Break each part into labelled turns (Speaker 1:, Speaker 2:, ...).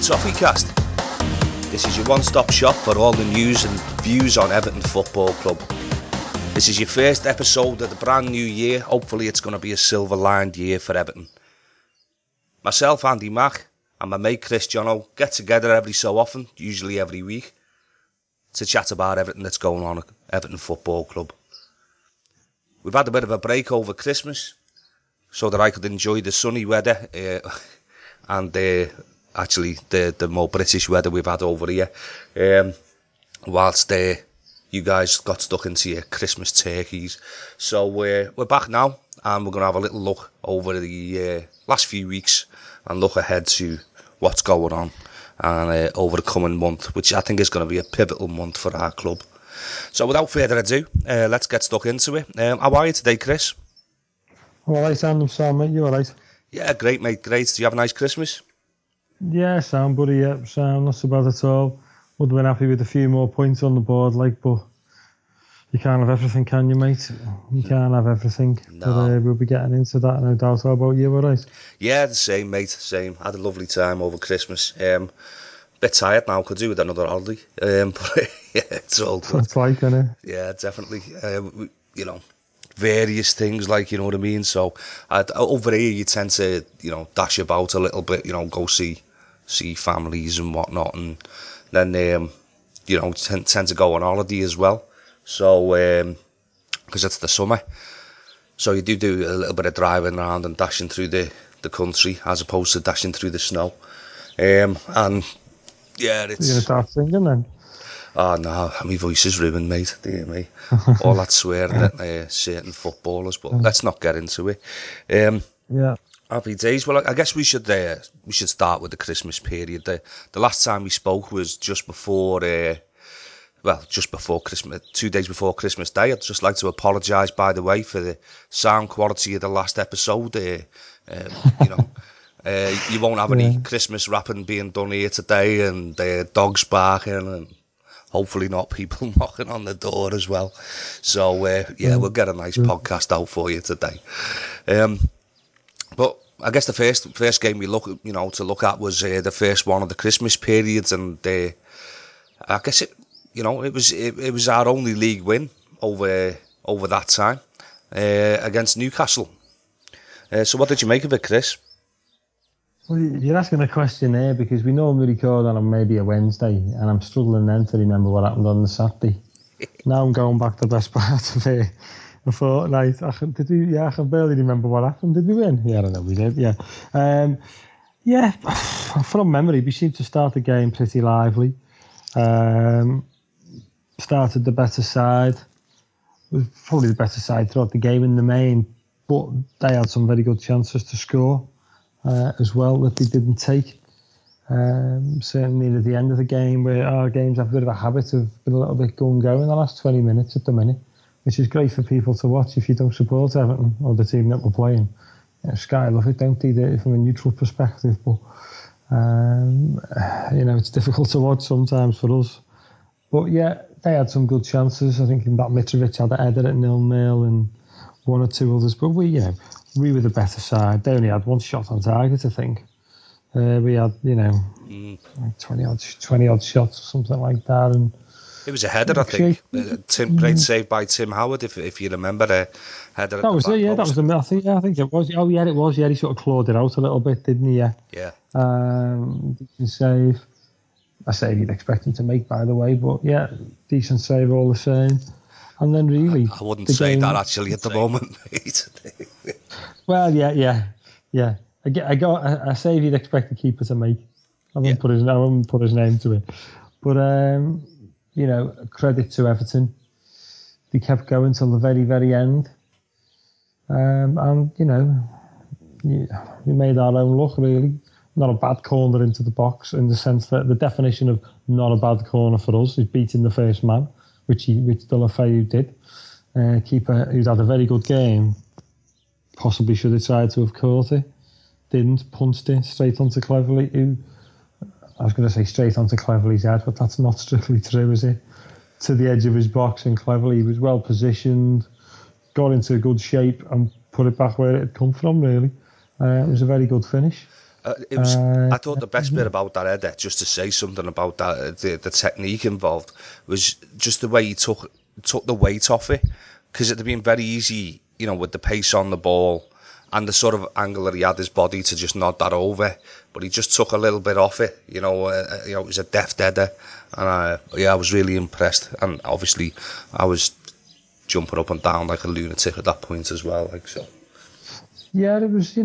Speaker 1: Toffeecast. This is your one-stop shop for all the news and views on Everton Football Club. This is your first episode of the brand new year. Hopefully it's going to be a silver-lined year for Everton. Myself, Andy Mack, and my mate Chris Jono get together every so often, usually every week, to chat about everything that's going on at Everton Football Club. We've had a bit of a break over Christmas so that I could enjoy the sunny weather and actually the more British weather we've had over here, whilst you guys got stuck into your Christmas turkeys. So we're back now, and we're going to have a little look over the last few weeks and look ahead to what's going on and over the coming month, which I think is going to be a pivotal month for our club. So without further ado, let's get stuck into it. How are you today, Chris?
Speaker 2: All right, I'm Sam, mate. You all right?
Speaker 1: Yeah, great, mate, great. Do you have a nice Christmas?
Speaker 2: Yeah, Sam, buddy. Yeah, Sam, not so bad at all. Would have been happy with a few more points on the board, but you can't have everything, can you, mate? You can't have everything.
Speaker 1: No.
Speaker 2: But we'll be getting into that, no doubt. How about you, all right?
Speaker 1: Yeah, the same, mate, same. Had a lovely time over Christmas. Bit tired now, could do with another holiday. But yeah, it's all good.
Speaker 2: It's like, isn't it?
Speaker 1: Yeah, definitely. Various things, like, you know what I mean? So over here you tend to, dash about a little bit, go see families and whatnot, and then, tend to go on holiday as well. So, because it's the summer. So you do a little bit of driving around and dashing through the country as opposed to dashing through the snow. And yeah, it's...
Speaker 2: You're going to start singing then?
Speaker 1: Oh no, my voice is ruined, mate, dear me. All that swearing at certain footballers, but let's not get into it.
Speaker 2: Yeah.
Speaker 1: Happy days. Well, I guess we should start with the Christmas period. The last time we spoke was just before Christmas, 2 days before Christmas Day. I'd just like to apologise, by the way, for the sound quality of the last episode. You won't have any Christmas wrapping being done here today, and dogs barking, and hopefully not people knocking on the door as well. So, we'll get a nice podcast out for you today. But I guess the first game we look at was the first one of the Christmas periods, and I guess it was our only league win over that time against Newcastle. So what did you make of it, Chris?
Speaker 2: Well, you're asking a question there because we normally record on maybe a Wednesday, and I'm struggling then to remember what happened on the Saturday. Now I'm going back to the best part of it. A fortnight. I can barely remember what happened. Did we win? Yeah, I don't know. We did. Yeah. From memory, we seemed to start the game pretty lively. Started the better side. It was probably the better side throughout the game in the main, but they had some very good chances to score as well that they didn't take. Certainly at the end of the game, where our games have a bit of a habit of being a little bit gung-go in the last 20 minutes at the minute, which is great for people to watch if you don't support Everton or the team that we're playing. Sky love it, don't they, from a neutral perspective, but it's difficult to watch sometimes for us. But yeah, they had some good chances. I think that Mitrovic had a header at 0-0 and one or two others, but we were the better side. They only had one shot on target, I think. We had 20 odd shots or something like that, and
Speaker 1: it was a header, I think. Great save by Tim Howard, if you remember, the header.
Speaker 2: That was it. Yeah, that was the. I think it was. Oh yeah, it was. Yeah, he sort of clawed it out a little bit, didn't he? Yeah.
Speaker 1: Yeah.
Speaker 2: Decent save. A save you'd expect him to make, by the way, but yeah, decent save all the same. And then really,
Speaker 1: I wouldn't say that actually at the moment, mate.
Speaker 2: Well, yeah. I got a save you'd expect the keeper to make. I wouldn't put his name to it, but credit to Everton. They kept going till the very, very end, and we made our own luck. Really, not a bad corner into the box in the sense that the definition of not a bad corner for us is beating the first man, which Deulofeu did. Keeper who's had a very good game, possibly should have tried to have caught it, didn't, punched it straight onto Cleverley, who, I was going to say straight onto Cleverley's head, but that's not strictly true, is it? To the edge of his box, and Cleverley was well positioned, got into good shape and put it back where it had come from, really. It was a very good finish.
Speaker 1: It was. I thought the best bit about that header, just to say something about that, the technique involved, was just the way he took the weight off it. Because it'd have been very easy, with the pace on the ball and the sort of angle that he had his body to just nod that over. But he just took a little bit off it. It was a deft header, and I was really impressed. And obviously, I was jumping up and down like a lunatic at that point as well. Like so.
Speaker 2: Yeah, it was.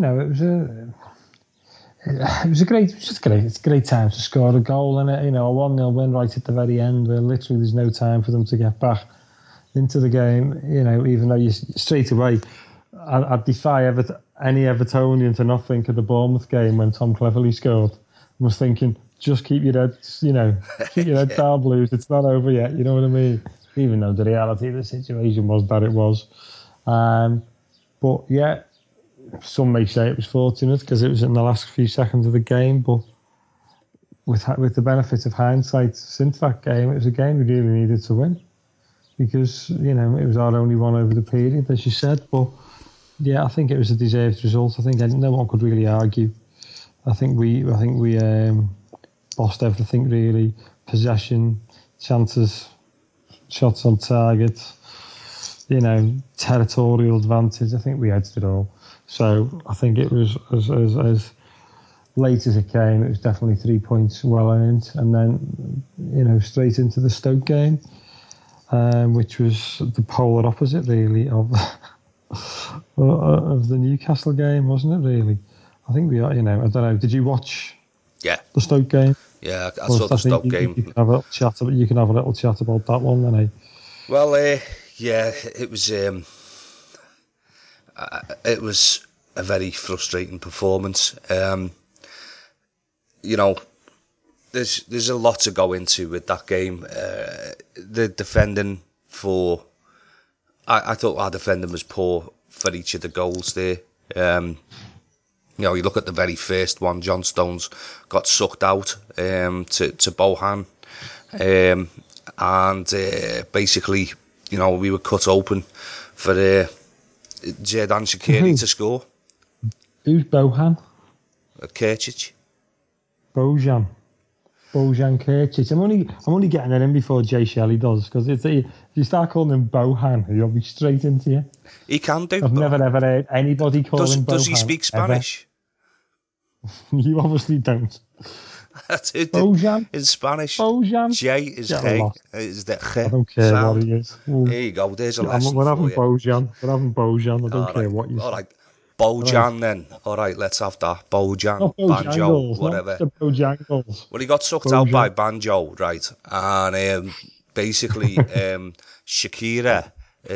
Speaker 2: It was a great time to score a goal, and a 1-0 win right at the very end, where literally there's no time for them to get back into the game. Even though you straight away, I'd defy any Evertonian to not think of the Bournemouth game when Tom Cleverley scored. I was thinking, just keep your head, keep your head down, Blues. It's not over yet. You know what I mean? Even though the reality of the situation was that it was. But yeah. Some may say it was fortunate because it was in the last few seconds of the game, but with the benefit of hindsight, since that game, it was a game we really needed to win because it was our only one over the period, as you said. But yeah, I think it was a deserved result. I think no one could really argue. I think we lost everything really: possession, chances, shots on target, territorial advantage. I think we edged it all. So I think it was as late as it came. It was definitely 3 points well earned, and then straight into the Stoke game, which was the polar opposite really of the Newcastle game, wasn't it? Really, I think we are. I don't know. Did you watch?
Speaker 1: Yeah.
Speaker 2: The Stoke game.
Speaker 1: Yeah, I saw the Stoke game.
Speaker 2: You can have a little chat about that one, then.
Speaker 1: Well, yeah, it was. It was a very frustrating performance. There's a lot to go into with that game. The defending I thought our defending was poor for each of the goals there. You look at the very first one, John Stones got sucked out to Bohan, and basically, we were cut open for Xherdan Shaqiri to score.
Speaker 2: Who's Bohan?
Speaker 1: Kirchich.
Speaker 2: Bojan Kirchich. I'm only getting that in before Jay Shelley does, because if you start calling him Bohan, he'll be straight into you.
Speaker 1: He can do.
Speaker 2: I've never ever heard anybody call him Bohan.
Speaker 1: Does he speak Spanish?
Speaker 2: You obviously don't.
Speaker 1: That's it.
Speaker 2: Bojan?
Speaker 1: In Spanish.
Speaker 2: Bojan?
Speaker 1: J is Hey. Is that
Speaker 2: I don't care
Speaker 1: sound.
Speaker 2: what he is.
Speaker 1: There you go. There's a lesson
Speaker 2: we're
Speaker 1: for
Speaker 2: having
Speaker 1: you.
Speaker 2: Bojan. We're having Bojan. I don't care what you say.
Speaker 1: All right. Bojan then. All right, let's have that. Bojan.
Speaker 2: Not
Speaker 1: Banjo. Whatever.
Speaker 2: Not Bojangles.
Speaker 1: Well, he got sucked out by Banjo, right? And basically, Shakira.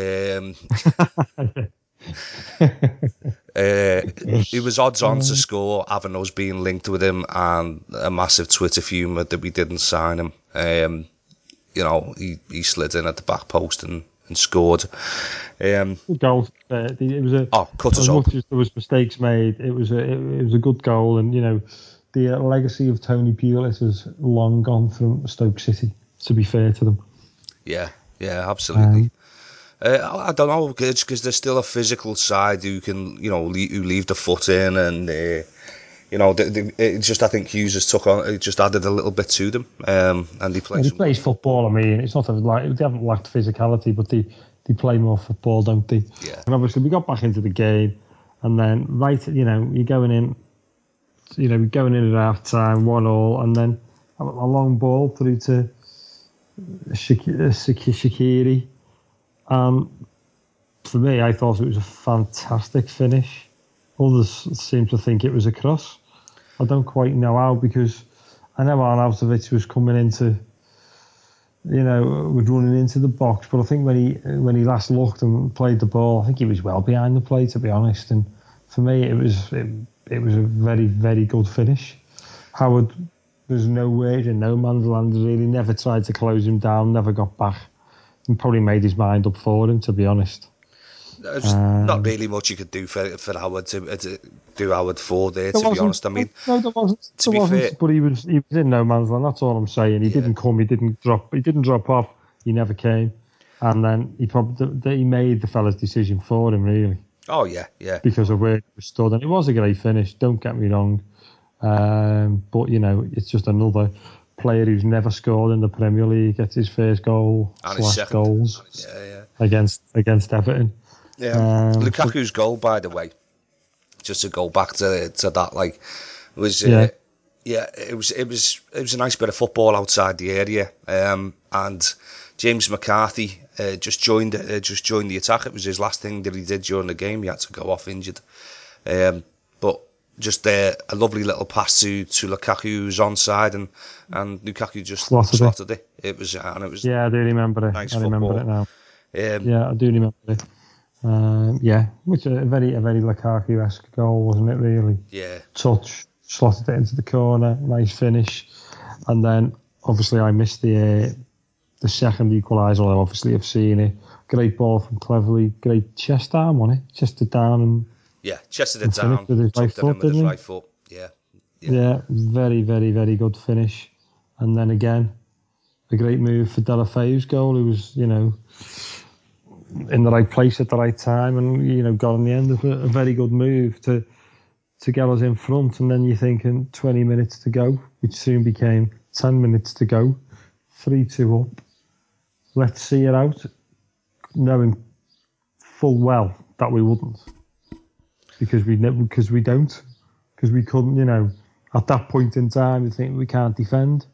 Speaker 1: He was odds on to score, having us being linked with him, and a massive Twitter fume that we didn't sign him. He slid in at the back post and scored.
Speaker 2: Good goal. It was
Speaker 1: cut us
Speaker 2: as
Speaker 1: up.
Speaker 2: much as there was mistakes made. It was a good goal, and the legacy of Tony Pulis is long gone from Stoke City. To be fair to them.
Speaker 1: Yeah, absolutely. I don't know, because there's still a physical side who can, who leave the foot in, and it just, I think Hughes has just added a little bit to them, and he plays.
Speaker 2: He plays football. I mean, it's not like they haven't lacked physicality, but they play more football, don't they?
Speaker 1: Yeah.
Speaker 2: And obviously we got back into the game, and then you're going in, at half time 1-1, and then a long ball through to Shaqiri. For me, I thought it was a fantastic finish. Others seem to think it was a cross. I don't quite know how, because I know Arnautovic was coming into, was running into the box, but I think when he last looked and played the ball, I think he was well behind the play, to be honest. And for me, it was a very, very good finish. Howard was nowhere in no man's land, really. Never tried to close him down, never got back, and probably made his mind up for him, to be honest.
Speaker 1: There's not really much you could do for Howard to do Howard for there, to be honest. I mean,
Speaker 2: no, there wasn't. Fair, but he was in no man's land. That's all I'm saying. He didn't come. He didn't drop off. He never came, and then he made the fella's decision for him, really.
Speaker 1: Oh yeah.
Speaker 2: Because of where he stood, and it was a great finish. Don't get me wrong. But, it's just another player who's never scored in the Premier League gets his first goal
Speaker 1: And his
Speaker 2: / goals
Speaker 1: yeah.
Speaker 2: against Everton.
Speaker 1: Lukaku's goal, by the way, just to go back to that, like, was it was a nice bit of football outside the area, and James McCarthy just joined the attack. It was his last thing that he did during the game. He had to go off injured, but just a lovely little pass to Lukaku, who's onside, and Lukaku just slotted it. It was
Speaker 2: yeah, I do remember it.
Speaker 1: Nice
Speaker 2: I remember it now.
Speaker 1: Yeah,
Speaker 2: I do remember it. Which a very Lukaku-esque goal, wasn't it? Really.
Speaker 1: Yeah.
Speaker 2: Touch, slotted it into the corner, nice finish, and then obviously I missed the second equaliser. Although obviously I've seen it. Great ball from Cleverley, great chest arm on it, chested down and
Speaker 1: chested it down,
Speaker 2: with his right foot,
Speaker 1: with his right foot.
Speaker 2: Yeah, very, very, very good finish, and then again a great move for Deulofeu's goal, who was in the right place at the right time, and got on the end of a very good move to get us in front. And then you're thinking 20 minutes to go, which soon became 10 minutes to go, 3-2 up. Let's see it out, knowing full well that we wouldn't, because we couldn't. At that point in time, you think we can't defend.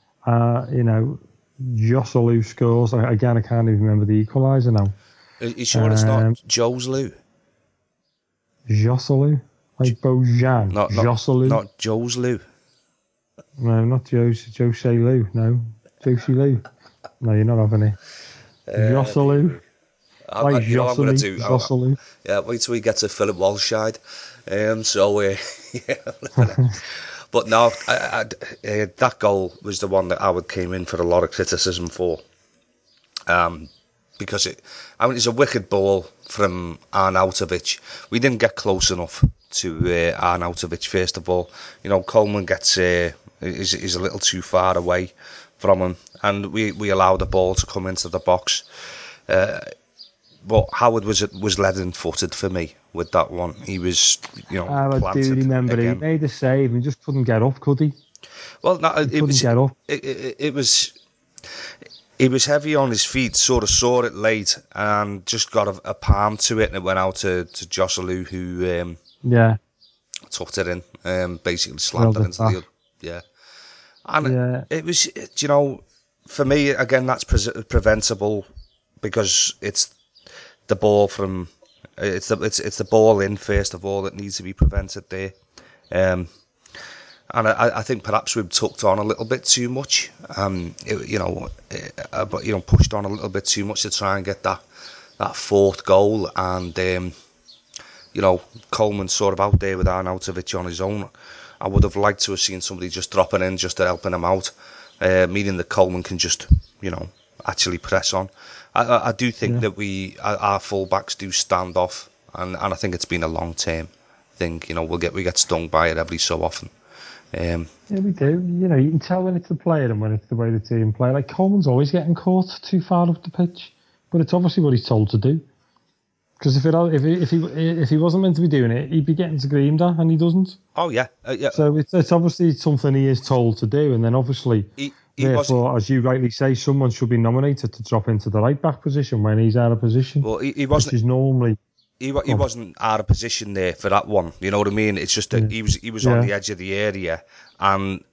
Speaker 2: Joselu scores again. I can't even remember the equaliser now.
Speaker 1: Are you sure it's not Joselu?
Speaker 2: Joselu, like Bojan. Joselu.
Speaker 1: Not Joselu.
Speaker 2: No, not Joselu. No, Joselu. No, you're not having it. Joselu. Like
Speaker 1: You know what I'm going to do?
Speaker 2: Joselu.
Speaker 1: Wait till we get to Philip Walshide. But no, that goal was the one that Howard came in for a lot of criticism for. Because it's a wicked ball from Arnautovic. We didn't get close enough to Arnautovic, first of all. Coleman is a little too far away from him, and we allowed the ball to come into the box. But Howard was leaden-footed for me with that one. He was, planted.
Speaker 2: I do remember
Speaker 1: again.
Speaker 2: He made a save and just couldn't get up, could he?
Speaker 1: Well, no,
Speaker 2: he couldn't get up.
Speaker 1: It was. He was heavy on his feet, sort of saw it late, and just got a palm to it, and it went out to Joselu, who tucked it in, basically slammed it into the other. And it was, for me, again, that's preventable, because it's the ball from, it's the ball in, first of all, that needs to be prevented there. And I think perhaps we've tucked on a little bit too much, pushed on a little bit too much to try and get that fourth goal. And, Coleman sort of out there with Arnautovic on his own. I would have liked to have seen somebody just dropping in, just to helping him out, meaning that Coleman can just, actually press on. I do think that our fullbacks do stand off, and I think it's been a long-term thing. We get stung by it every so often.
Speaker 2: Yeah, we do. You can tell when it's the player and when it's the way the team play. Like, Coleman's always getting caught too far up the pitch, but it's obviously what he's told to do. Because if he wasn't meant to be doing it, he'd be getting screamed at, and he doesn't.
Speaker 1: Oh yeah, yeah.
Speaker 2: So it's obviously something he is told to do, and then obviously, therefore, as you rightly say, someone should be nominated to drop into the right back position when he's out of position.
Speaker 1: Well, he wasn't.
Speaker 2: Which is normally.
Speaker 1: He wasn't out of position there for that one. You know what I mean? It's just that he was on the edge of the area, and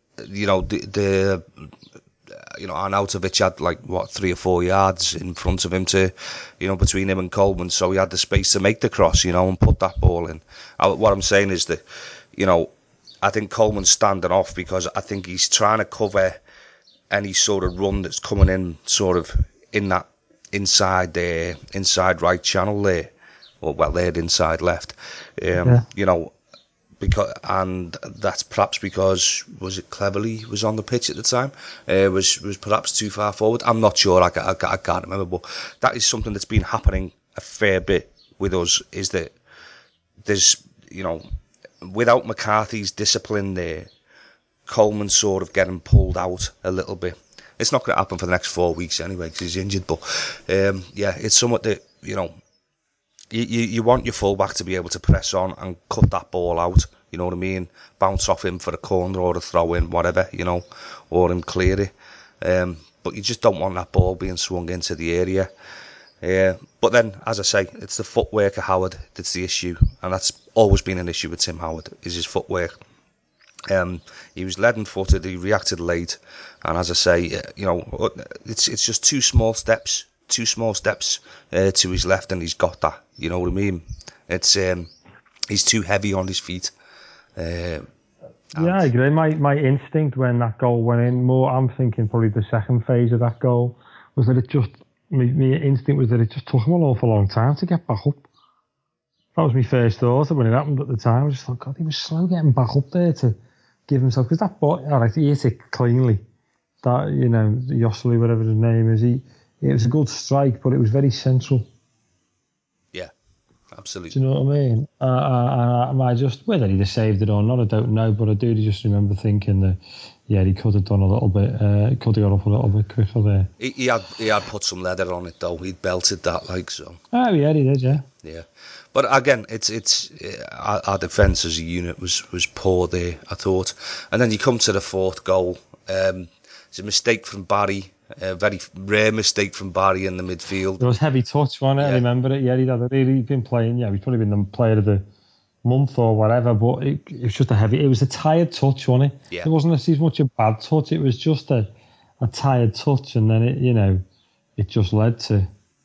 Speaker 1: Arnautovic had like 3 or 4 yards in front of him between him and Coleman, so he had the space to make the cross, and put that ball in. What I'm saying is that, I think Coleman's standing off because I think he's trying to cover any sort of run that's coming in, sort of in that inside right channel there. They're inside left, because, and that's perhaps because, was it Cleverley was on the pitch at the time, was perhaps too far forward. I'm not sure, I can't remember, but that is something that's been happening a fair bit with us, is that there's, without McCarthy's discipline there, Coleman's sort of getting pulled out a little bit. It's not going to happen for the next 4 weeks anyway, because he's injured, but it's somewhat that, you want your fullback to be able to press on and cut that ball out you know what I mean? Bounce off him for a corner or a throw in, whatever, you know, or him clear it. But you just don't want that ball being swung into the area. But then, as I say, it's the footwork of Howard that's the issue, and that's always been an issue with Tim Howard, is his footwork. He was leaden-footed, he reacted late, and as I say, you know, it's just two small steps to his left, and he's got that. You know what I mean? It's he's too heavy on his feet.
Speaker 2: Yeah, I agree. My instinct when that goal went in, I'm thinking probably the second phase of that goal, was that my instinct was that it just took him an awful long time to get back up. That was my first thought when it happened at the time. I just thought, God, he was slow getting back up there to give himself, because that ball, alright, he hit it cleanly. That, you know, Yossely, whatever his name is, it was a good strike, but it was very central.
Speaker 1: Yeah, absolutely.
Speaker 2: Do you know what I mean? I just, whether he'd have saved it or not, I don't know, but I do just remember thinking that, yeah, he could have done a little bit, could have got up a little bit quicker there.
Speaker 1: He had put some leather on it though. He'd belted that like so.
Speaker 2: Oh yeah, he did, yeah.
Speaker 1: Yeah, but again, it's our defence as a unit was poor there, I thought. And then you come to the fourth goal. It's a mistake from Barry, a very rare mistake from Barry in the midfield.
Speaker 2: It was heavy touch, wasn't it? Yeah. I remember it. Yeah, he'd been playing. Yeah, he's probably been the player of the month or whatever. But it was just it was a tired touch, wasn't it?
Speaker 1: Yeah.
Speaker 2: It wasn't as much a bad touch. It was just a tired touch, and then it just led to,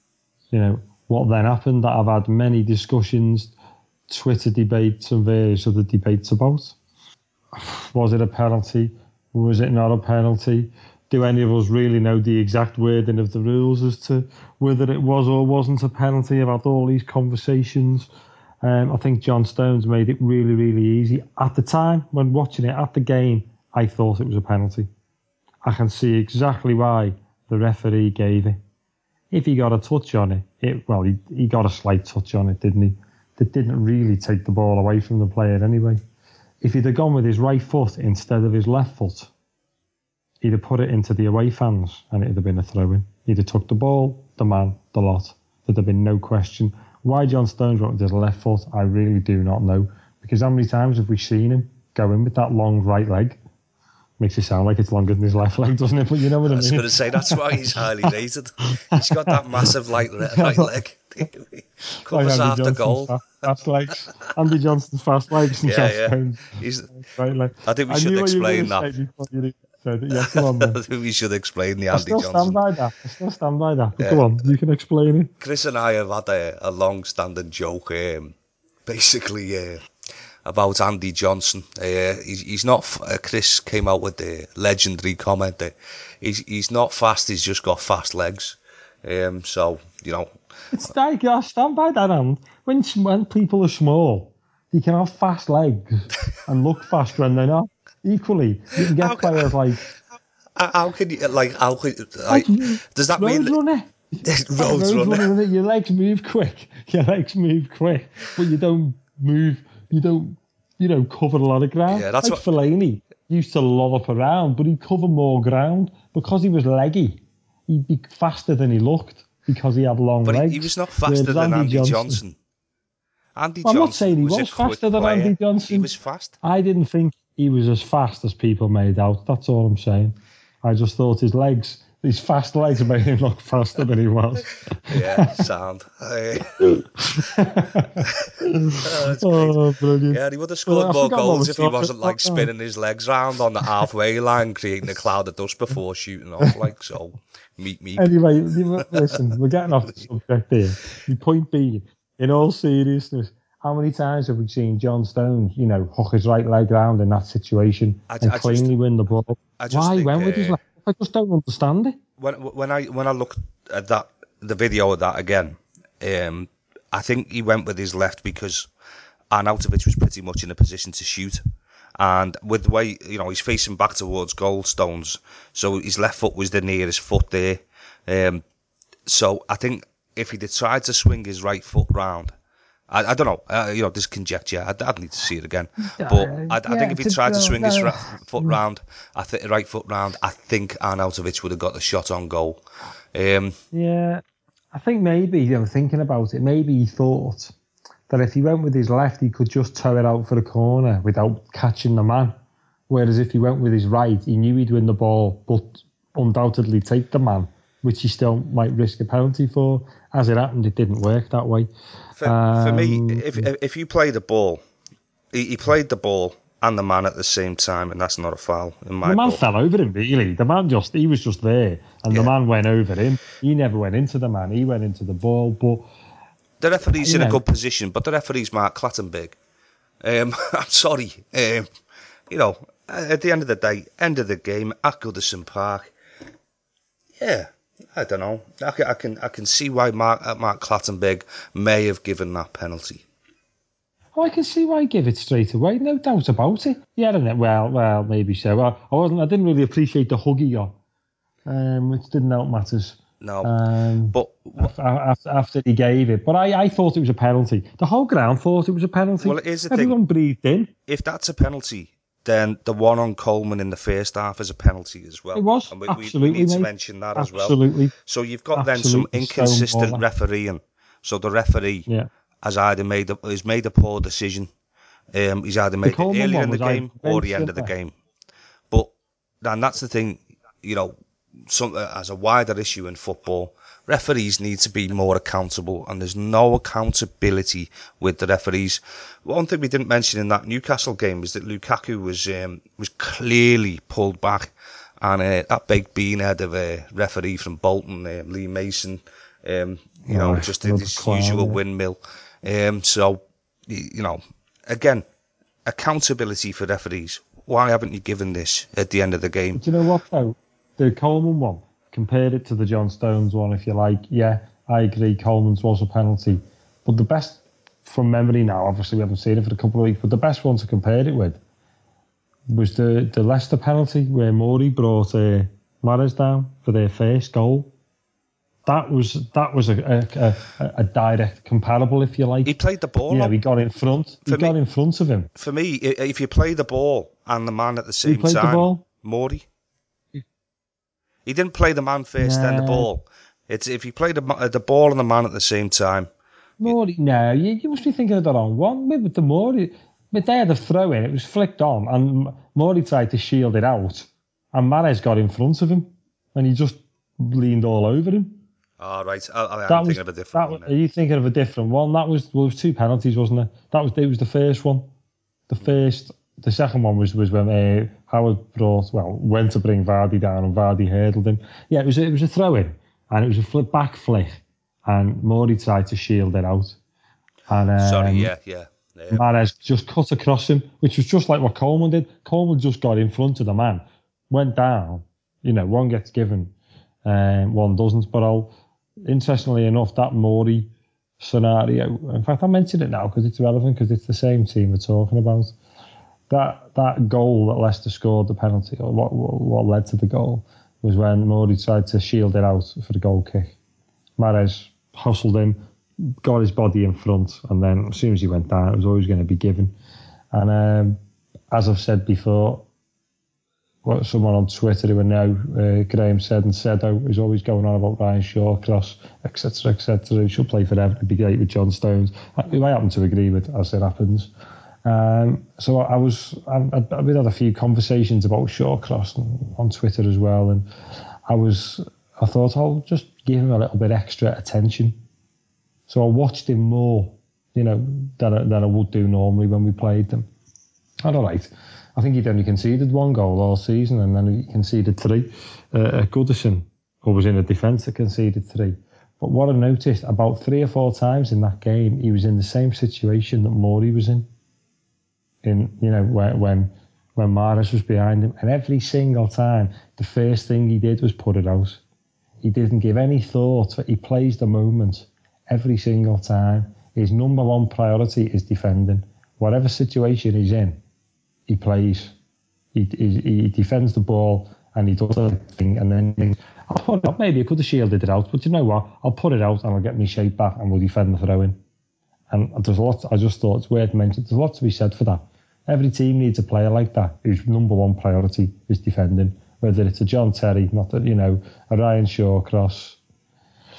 Speaker 2: what then happened. That I've had many discussions, Twitter debates, and various other debates about. Was it a penalty? Was it not a penalty? Do any of us really know the exact wording of the rules as to whether it was or wasn't a penalty? I've had all these conversations. I think John Stones made it really, really easy. At the time, when watching it at the game, I thought it was a penalty. I can see exactly why the referee gave it. If he got a touch on it, he got a slight touch on it, didn't he? That didn't really take the ball away from the player anyway. If he'd have gone with his right foot instead of his left foot, he'd have put it into the away fans and it'd have been a throw-in. He'd have took the ball, the man, the lot. There'd have been no question. Why John Stones went with his left foot, I really do not know. Because how many times have we seen him go in with that long right leg? Makes it sound like it's longer than his left leg, doesn't it? But you know what I mean.
Speaker 1: I was going to say, that's why he's highly rated. He's got that massive right leg. Covers half the goal.
Speaker 2: Fast legs. Andy Johnson's fast legs and John Stones. Right leg.
Speaker 1: I think we should explain that.
Speaker 2: Yeah, come on, man.
Speaker 1: I think we should explain the Andy Johnson.
Speaker 2: I still stand by that. But come on, you can explain it.
Speaker 1: Chris and I have had a long-standing joke, basically, about Andy Johnson. He's not. Chris came out with the legendary comment that he's not fast. He's just got fast legs. So
Speaker 2: it's like I stand by that. And when people are small, they can have fast legs and look fast when they're not. Equally, you can get players like.
Speaker 1: How can you does that mean
Speaker 2: road runner? Your legs move quick. But you don't move. You don't cover a lot of ground.
Speaker 1: Yeah, that's
Speaker 2: like Fellaini used to lollop around, but he'd cover more ground because he was leggy. He'd be faster than he looked because he had long legs.
Speaker 1: But he was not faster than Andy Johnson. Andy Johnson.
Speaker 2: I'm not saying he was faster than Andy Johnson.
Speaker 1: He was fast.
Speaker 2: I didn't think he was as fast as people made out. That's all I'm saying. I just thought his fast legs made him look faster than he was.
Speaker 1: Yeah, sound.
Speaker 2: Brilliant.
Speaker 1: Yeah, he would have scored more goals if he wasn't like spinning his legs around on the halfway line, creating a cloud of dust before shooting off. Like so. Meep.
Speaker 2: Anyway, listen, we're getting off the subject here. The point being, in all seriousness, how many times have we seen John Stones, hook his right leg round in that situation and cleanly win the ball? Why went with his left? I just don't understand it.
Speaker 1: When I looked at the video of that again, I think he went with his left because Arnautovic was pretty much in a position to shoot. And with the way, he's facing back towards Goldstones, so his left foot was the nearest foot there. So I think if he'd tried to swing his right foot round, I don't know, this conjecture, I'd need to see it again. But I think if he tried to swing his right foot round, I think Arnautovic would have got the shot on goal.
Speaker 2: Yeah, I think maybe, thinking about it, maybe he thought that if he went with his left, he could just toe it out for a corner without catching the man. Whereas if he went with his right, he knew he'd win the ball, but undoubtedly take the man, which he still might risk a penalty for. As it happened, it didn't work that way.
Speaker 1: For me, if you play the ball, he played the ball and the man at the same time, and that's not a foul in my book.
Speaker 2: The man fell over him, really. He was just there, and the man went over him. He never went into the man. He went into the ball, but
Speaker 1: the referee's in a good position, but the referee's Mark Clattenburg. I'm sorry. At the end of the day, end of the game at Goodison Park. Yeah, I don't know. I can see why Mark Clattenburg may have given that penalty.
Speaker 2: Oh, I can see why he gave it straight away. No doubt about it. Yeah, didn't it? Well, maybe so. I didn't really appreciate the hug he got, which didn't help matters.
Speaker 1: No, but
Speaker 2: after he gave it, but I thought it was a penalty. The whole ground thought it was a penalty.
Speaker 1: Well, it is the
Speaker 2: Everyone breathed in.
Speaker 1: If that's a penalty, then the one on Coleman in the first half is a penalty as well.
Speaker 2: It was,
Speaker 1: and
Speaker 2: absolutely,
Speaker 1: we need to mention that as well.
Speaker 2: Absolutely.
Speaker 1: So you've got then some inconsistent refereeing. So the referee has either made a poor decision. He's either made it earlier in the game or the end of the game. But then that's the thing, as a wider issue in football, referees need to be more accountable, and there's no accountability with the referees. One thing we didn't mention in that Newcastle game is that Lukaku was clearly pulled back, and that big beanhead of a referee from Bolton, Lee Mason, just did his usual windmill. So, again, accountability for referees. Why haven't you given this at the end of the game?
Speaker 2: Do you know what, though? The Coleman one, compared it to the John Stones one, if you like. Yeah, I agree, Coleman's was a penalty. But the best, from memory now, obviously we haven't seen it for a couple of weeks, but the best one to compare it with was the Leicester penalty where Morey brought Mahrez down for their first goal. That was a direct comparable, if you like.
Speaker 1: He played the ball.
Speaker 2: He got in front. Got in front of him.
Speaker 1: For me, if you play the ball and the man at the same time,
Speaker 2: played the ball?
Speaker 1: Morey. He didn't play the man first, then the ball. It's if you play the ball and the man at the same time.
Speaker 2: Morey, no, you must be thinking of the wrong one. Maybe with the Morey, but they had a throw in. It was flicked on, and Morey tried to shield it out, and Mahrez got in front of him, and he just leaned all over him.
Speaker 1: Oh, right. I'm thinking of a different one.
Speaker 2: Are you thinking of a different one? That was two penalties, wasn't it? It was the first one. The second one was when Howard went to bring Vardy down, and Vardy hurdled him. Yeah, it was a throw in, and it was a back flick, and Morey tried to shield it out. And Mahrez just cut across him, which was just like what Coleman did. Coleman just got in front of the man, went down. One gets given, one doesn't. But interestingly enough, that Morey scenario. In fact, I mentioned it now because it's relevant, because it's the same team we're talking about. That goal that Leicester scored, the penalty, or what led to the goal, was when Morey tried to shield it out for the goal kick. Mahrez hustled him, got his body in front, and then as soon as he went down, it was always going to be given. And as I've said before, what someone on Twitter who I know, Graham said, and Sedo, is always going on about Ryan Shawcross, etc., who should play forever, to be great with John Stones, who I happen to agree with, as it happens. So we'd had a few conversations about Shawcross on Twitter as well, and I thought I'll just give him a little bit extra attention. So I watched him more, than I would do normally when we played them. All right. I think he'd only conceded one goal all season, and then he conceded three. Goodison, who was in a defence, that conceded three. But what I noticed, about 3 or 4 times in that game, he was in the same situation that Morey was in. When Mahrez was behind him, and every single time, the first thing he did was put it out. He didn't give any thought. He plays the moment every single time. His number one priority is defending. Whatever situation he's in, he plays. He defends the ball, and he does the thing, and then I'll put it out. Maybe I could have shielded it out, but you know what? I'll put it out and I'll get my shape back, and we'll defend the throw-in. And there's a lot. I just thought it's worth mentioning. There's a lot to be said for that. Every team needs a player like that whose number one priority is defending. Whether it's a John Terry, a Ryan Shawcross,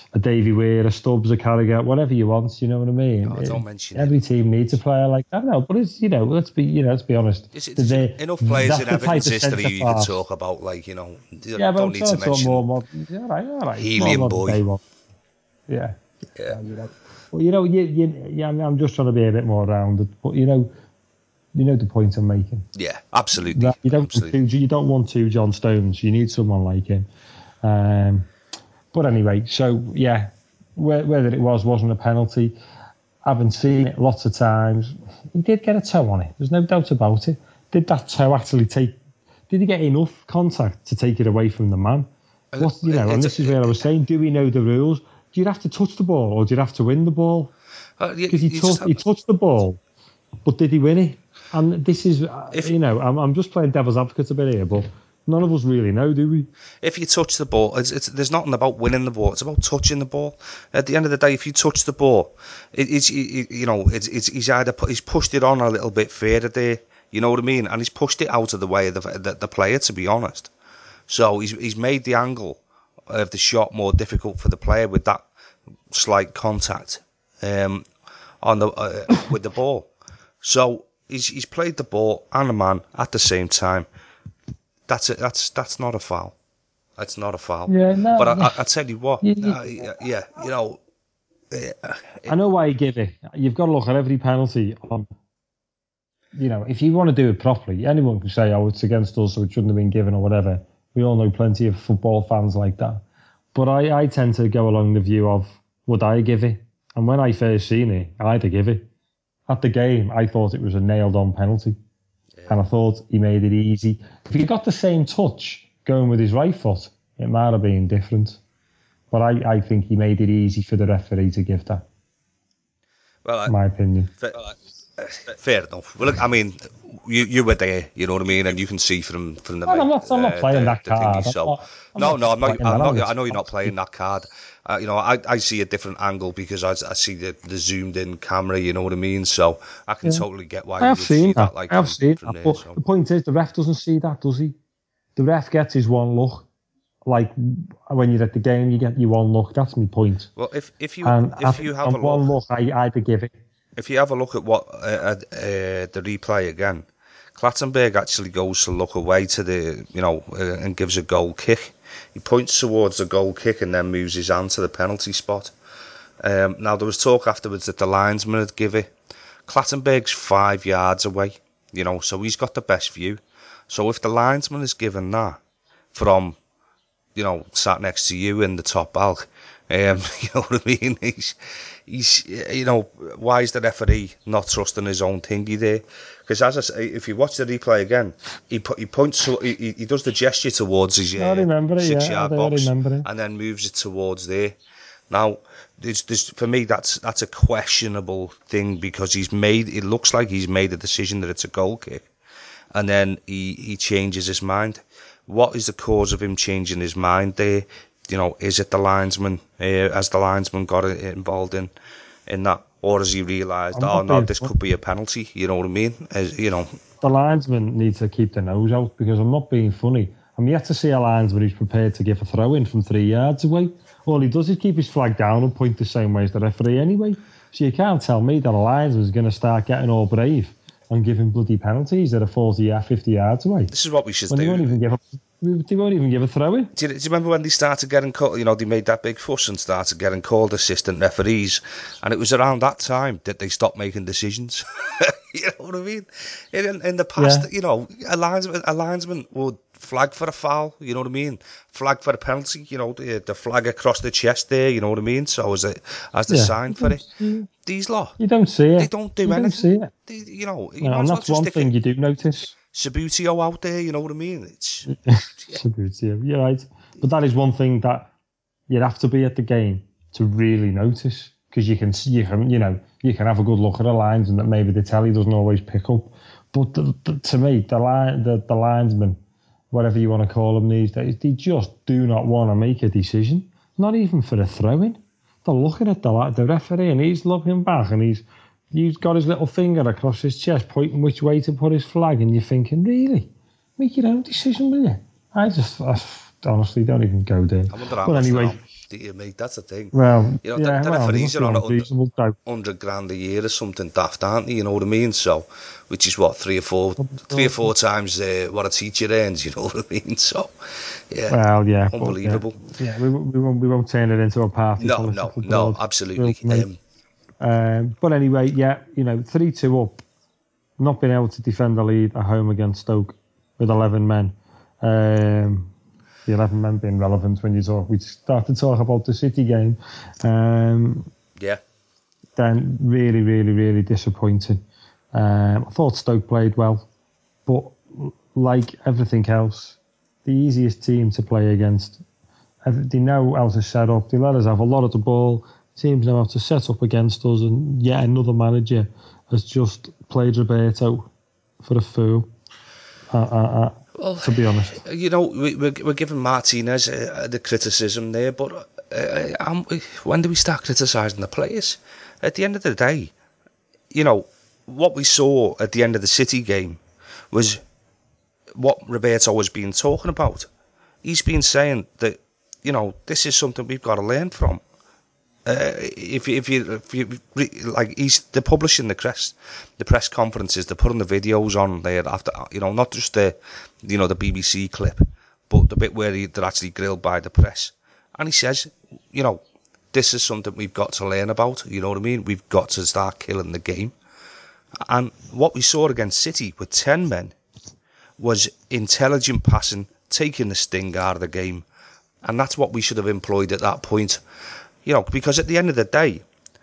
Speaker 2: a Davy Weir, a Stubbs, a Carragher, whatever you want. You know what I mean?
Speaker 1: Oh, don't mention
Speaker 2: every
Speaker 1: it.
Speaker 2: team needs a player like that. No, but it's let's be honest.
Speaker 1: There's enough players in Everton's history you could talk about, like you
Speaker 2: Yeah, but
Speaker 1: don't
Speaker 2: I'm
Speaker 1: need
Speaker 2: trying
Speaker 1: to
Speaker 2: to talk
Speaker 1: mention
Speaker 2: more modern. Yeah, all right. More
Speaker 1: Helium
Speaker 2: modern
Speaker 1: Boy.
Speaker 2: day one. Yeah.
Speaker 1: Yeah.
Speaker 2: Well, I'm just trying to be a bit more rounded, but you know the point I'm making.
Speaker 1: Yeah, absolutely.
Speaker 2: That you don't want two John Stones. You need someone like him. But anyway, so yeah, whether it wasn't a penalty, having seen it lots of times, he did get a toe on it. There's no doubt about it. Did that toe actually take? Did he get enough contact to take it away from the man? And this is where I was saying, do we know the rules? Do you have to touch the ball or do you have to win the ball? Because he touched the ball, but did he win it? And this is, I'm just playing devil's advocate a bit here, but none of us really know, do we?
Speaker 1: If you touch the ball, there's nothing about winning the ball. It's about touching the ball. At the end of the day, if you touch the ball, he's pushed it on a little bit further there. You know what I mean? And he's pushed it out of the way of the player, to be honest. So he's made the angle of the shot more difficult for the player with that slight contact on the with the ball. So he's played the ball and the man at the same time. That's it. That's not a foul. It's not a foul.
Speaker 2: Yeah, no.
Speaker 1: But I tell you what,
Speaker 2: I know why you give it. You've got to look at every penalty on. If you want to do it properly, anyone can say, "Oh, it's against us, so it shouldn't have been given," or whatever. We all know plenty of football fans like that. But I tend to go along the view of, would I give it? And when I first seen it, I'd give it. At the game, I thought it was a nailed-on penalty. Yeah. And I thought he made it easy. If he got the same touch going with his right foot, it might have been different. But I think he made it easy for the referee to give that. Well, my opinion.
Speaker 1: Fair enough. Well, look, I mean, you were there, you know what I mean, and you can see from the.
Speaker 2: I'm not playing that card.
Speaker 1: I'm not. I know you're not playing that card. I see a different angle because I see the zoomed in camera. You know what I mean. So I can totally get why you would see that. Like
Speaker 2: I've seen that. But the point is, the ref doesn't see that, does he? The ref gets his one look. Like when you're at the game, you get your one look. That's my point.
Speaker 1: Well, if you have a
Speaker 2: one look, I'd give it.
Speaker 1: If you have a look at what the replay again, Clattenburg actually goes to look away to the and gives a goal kick. He points towards the goal kick and then moves his hand to the penalty spot. Now there was talk afterwards that the linesman would give it. Clattenburg's 5 yards away, so he's got the best view. So if the linesman is given that from sat next to you in the top balk, you know what I mean? He's why is the referee not trusting his own thingy there? Because as I say, if you watch the replay again, he points, he does the gesture towards his 6-yard box, and then moves it towards there. Now, for me, that's a questionable thing because it looks like he's made a decision that it's a goal kick, and then he changes his mind. What is the cause of him changing his mind there? Is it the linesman? Has the linesman got involved in that? Or has he realised, this could be a penalty? You know what I mean?
Speaker 2: The linesman needs to keep the nose out because I'm not being funny. I'm yet to see a linesman who's prepared to give a throw-in from 3 yards away. All he does is keep his flag down and point the same way as the referee anyway. So you can't tell me that a linesman's going to start getting all brave and giving bloody penalties that are 50 yards away.
Speaker 1: This is what we should
Speaker 2: do. They won't even give a throw-in.
Speaker 1: Do you remember when they started getting called, they made that big fuss and started getting called assistant referees, and it was around that time that they stopped making decisions. You know what I mean? In the past, a linesman would flag for a foul, you know what I mean? Flag for a penalty, the flag across the chest there, you know what I mean? So as the sign for it. These lot,
Speaker 2: you don't see it.
Speaker 1: They don't do anything.
Speaker 2: Don't see it.
Speaker 1: And
Speaker 2: that's one thing you do notice.
Speaker 1: Sabutio out there, you know what I mean? It's
Speaker 2: Sabutio, you're right. But that is one thing that you'd have to be at the game to really notice, because you can have a good look at the lines and that maybe the telly doesn't always pick up. But to me, the linesmen, whatever you want to call them these days, they just do not want to make a decision, not even for a throw-in. They're looking at the referee and he's looking back and he's got his little finger across his chest pointing which way to put his flag, and you're thinking, really? Make your own decision, will you? I honestly don't even go there.
Speaker 1: But anyway, Do you, mate? That's the thing.
Speaker 2: Well,
Speaker 1: You know,
Speaker 2: yeah,
Speaker 1: the
Speaker 2: well,
Speaker 1: referees are on
Speaker 2: unreasonable doubt.
Speaker 1: $100,000 a year or something daft, aren't they? You know what I mean? So, which is what, three or four times what a teacher earns. You know what I mean? So, yeah.
Speaker 2: Well, yeah,
Speaker 1: unbelievable.
Speaker 2: But, yeah, we won't turn it into a party political
Speaker 1: No, absolutely.
Speaker 2: But anyway, yeah, 3-2 up, not being able to defend the lead at home against Stoke with 11 men. The 11 men being relevant when we start to talk about the City game.
Speaker 1: Yeah.
Speaker 2: Then really, really, really disappointing. I thought Stoke played well, but like everything else, the easiest team to play against. They know how to set up. They let us have a lot of the ball. Teams know how to set up against us, and yet another manager has just played Roberto for a fool. Well, to be honest,
Speaker 1: we're giving Martinez the criticism there, but when do we start criticising the players? At the end of the day, what we saw at the end of the City game was what Roberto was been talking about. He's been saying that, this is something we've got to learn from. If you like, they're publishing the press conferences, they're putting the videos on there after, not just the BBC clip, but the bit where they're actually grilled by the press, and he says, this is something we've got to learn about. You know what I mean? We've got to start killing the game. And what we saw against City with 10 men was intelligent passing, taking the sting out of the game, and that's what we should have employed at that point. Because at the end of the day,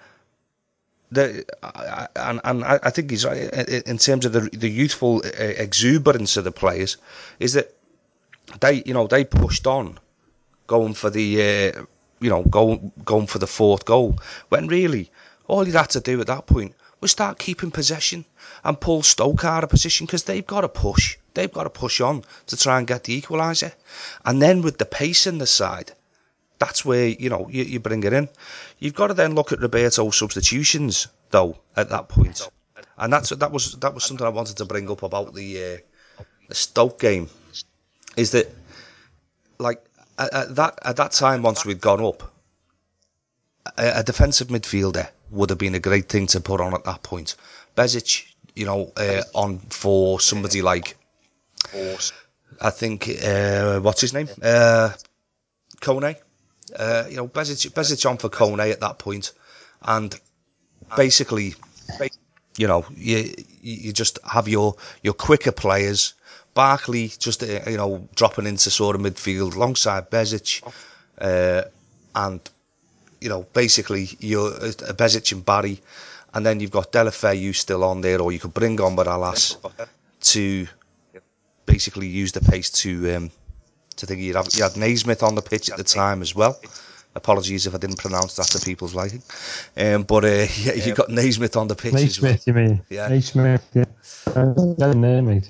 Speaker 1: I think he's right in terms of the youthful exuberance of the players, is that they pushed on, going for the going for the fourth goal, when really all you had to do at that point was start keeping possession and pull Stoke out of position, because they've got to push on to try and get the equaliser, and then with the pace in the side. That's where, you bring it in. You've got to then look at Roberto's substitutions, though, at that point. And that was something I wanted to bring up about the Stoke game, is that, like, at that time, once we'd gone up, a defensive midfielder would have been a great thing to put on at that point. Bezic, on for somebody like, I think, what's his name? Kone. Bezic on for Kone at that point, and basically, you just have your quicker players. Barkley just dropping into sort of midfield alongside Bezic, and basically you're Bezic and Barry, and then you've got Deulofeu still on there, or you could bring on Baralas to basically use the pace to think you had Naismith on the pitch at the time as well. Apologies if I didn't pronounce that to people's liking. But you got Naismith on the pitch as well.
Speaker 2: Naismith, you mean?
Speaker 1: Yeah.
Speaker 2: Naismith, yeah. That name, mate.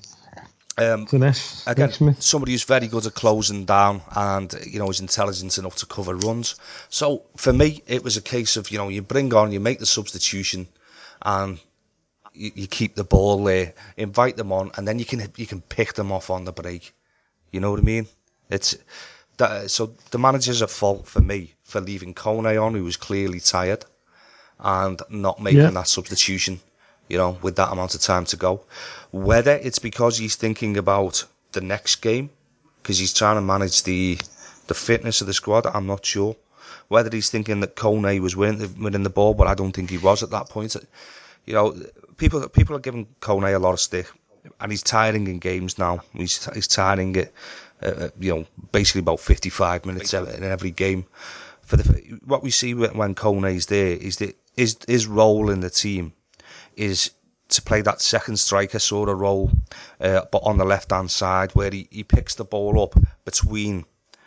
Speaker 1: Again, somebody who's very good at closing down and, is intelligent enough to cover runs. So, for me, it was a case of, you bring on, you make the substitution, and you keep the ball there, invite them on, and then you can pick them off on the break. You know what I mean? It's that. So the manager's at fault for me for leaving Kone on, who was clearly tired, and not making that substitution, with that amount of time to go. Whether it's because he's thinking about the next game, because he's trying to manage the fitness of the squad, I'm not sure. Whether he's thinking that Kone was winning the ball, but I don't think he was at that point. People are giving Kone a lot of stick, and he's tiring in games now. He's tiring it, basically about 55 minutes in every game. What we see when Kone's there is that his role in the team is to play that second striker sort of role, but on the left hand side, where he picks the ball up between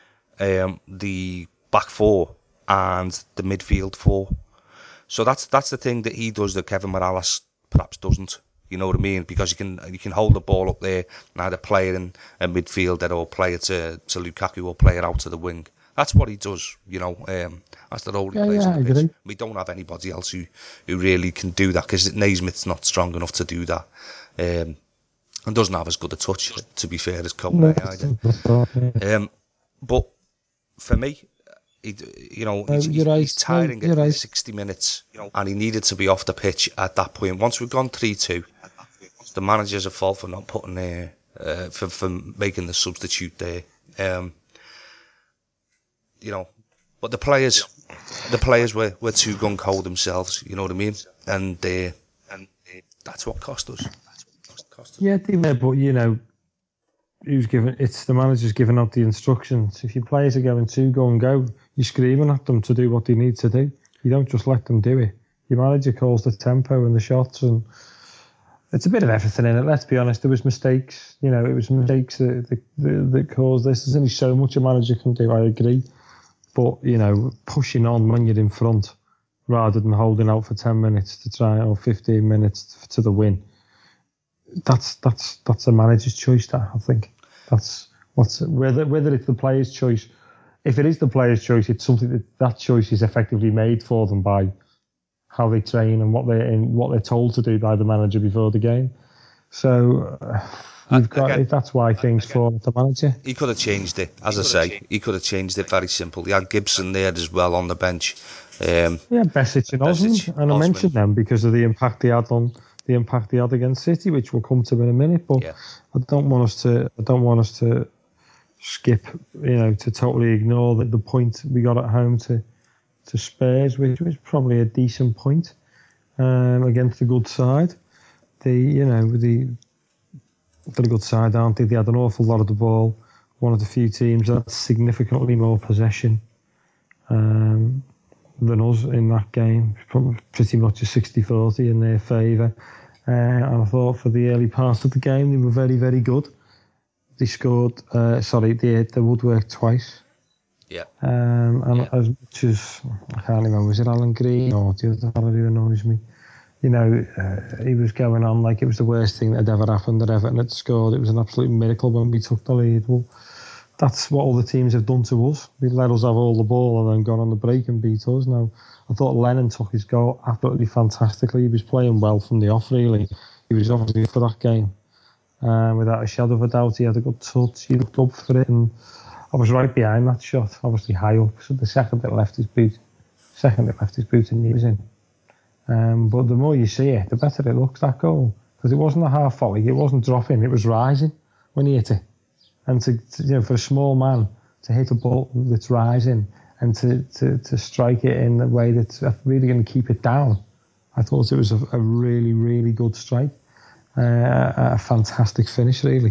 Speaker 1: the back four and the midfield four. So that's the thing that he does that Kevin Morales perhaps doesn't. You know what I mean? Because you can hold the ball up there and either play it in a midfielder or play it to Lukaku or play it out to the wing. That's what he does. That's the role he plays on the pitch. We don't have anybody else who really can do that, because Naismith's not strong enough to do that, and doesn't have as good a touch, to be fair, as Kone either. But for me,
Speaker 2: You're right.
Speaker 1: He's tiring
Speaker 2: You're
Speaker 1: at
Speaker 2: right.
Speaker 1: 60 minutes, and he needed to be off the pitch at that point. Once we've gone 3-2, the manager's a fault for not putting for making the substitute there. But the players were too gung-ho themselves. You know what I mean? And that's what cost us.
Speaker 2: Yeah, they were, but it's the manager's giving out the instructions. If your players are going to go and go, you're screaming at them to do what they need to do. You don't just let them do it. Your manager calls the tempo and the shots, and it's a bit of everything in it. Let's be honest, there was mistakes. It was mistakes that caused this. There's only so much a manager can do, I agree. But, pushing on when you're in front rather than holding out for 10 minutes to try, or 15 minutes to the win, that's a manager's choice, that, I think. That's whether it's the player's choice. If it is the player's choice, it's something that choice is effectively made for them by how they train and what they're told to do by the manager before the game. So that's why things fall at the manager.
Speaker 1: He could have changed it, as I say. He could have changed it very simple. He had Gibson there as well on the bench.
Speaker 2: Besic and Osmond, and I mentioned them because of the impact they had against City, which we'll come to in a minute. But I don't want us to skip, to totally ignore the point we got at home to Spurs, which was probably a decent point against a good side. They're a good side, aren't they? They had an awful lot of the ball. One of the few teams that had significantly more possession than us in that game. Pretty much a 60-40 in their favour. And I thought for the early part of the game, they were very, very good. They scored, they woodwork twice.
Speaker 1: Yeah.
Speaker 2: And as much as, I can't remember, was it Alan Green or the other fellow who annoys me? He was going on like it was the worst thing that had ever happened that Everton had scored. It was an absolute miracle when we took the lead. Well, that's what all the teams have done to us. They let us have all the ball and then gone on the break and beat us. Now, I thought Lennon took his goal absolutely fantastically. He was playing well from the off, really. He was obviously for that game. Without a shadow of a doubt, he had a good touch. He looked up for it, and I was right behind that shot, obviously high up. So the second it left his boot, and he was in. But the more you see it, the better it looks, that goal. Because it wasn't a half volley, it wasn't dropping, it was rising when he hit it. And for a small man to hit a ball that's rising and to strike it in a way that's really going to keep it down, I thought it was a really, really good strike. A fantastic finish, really.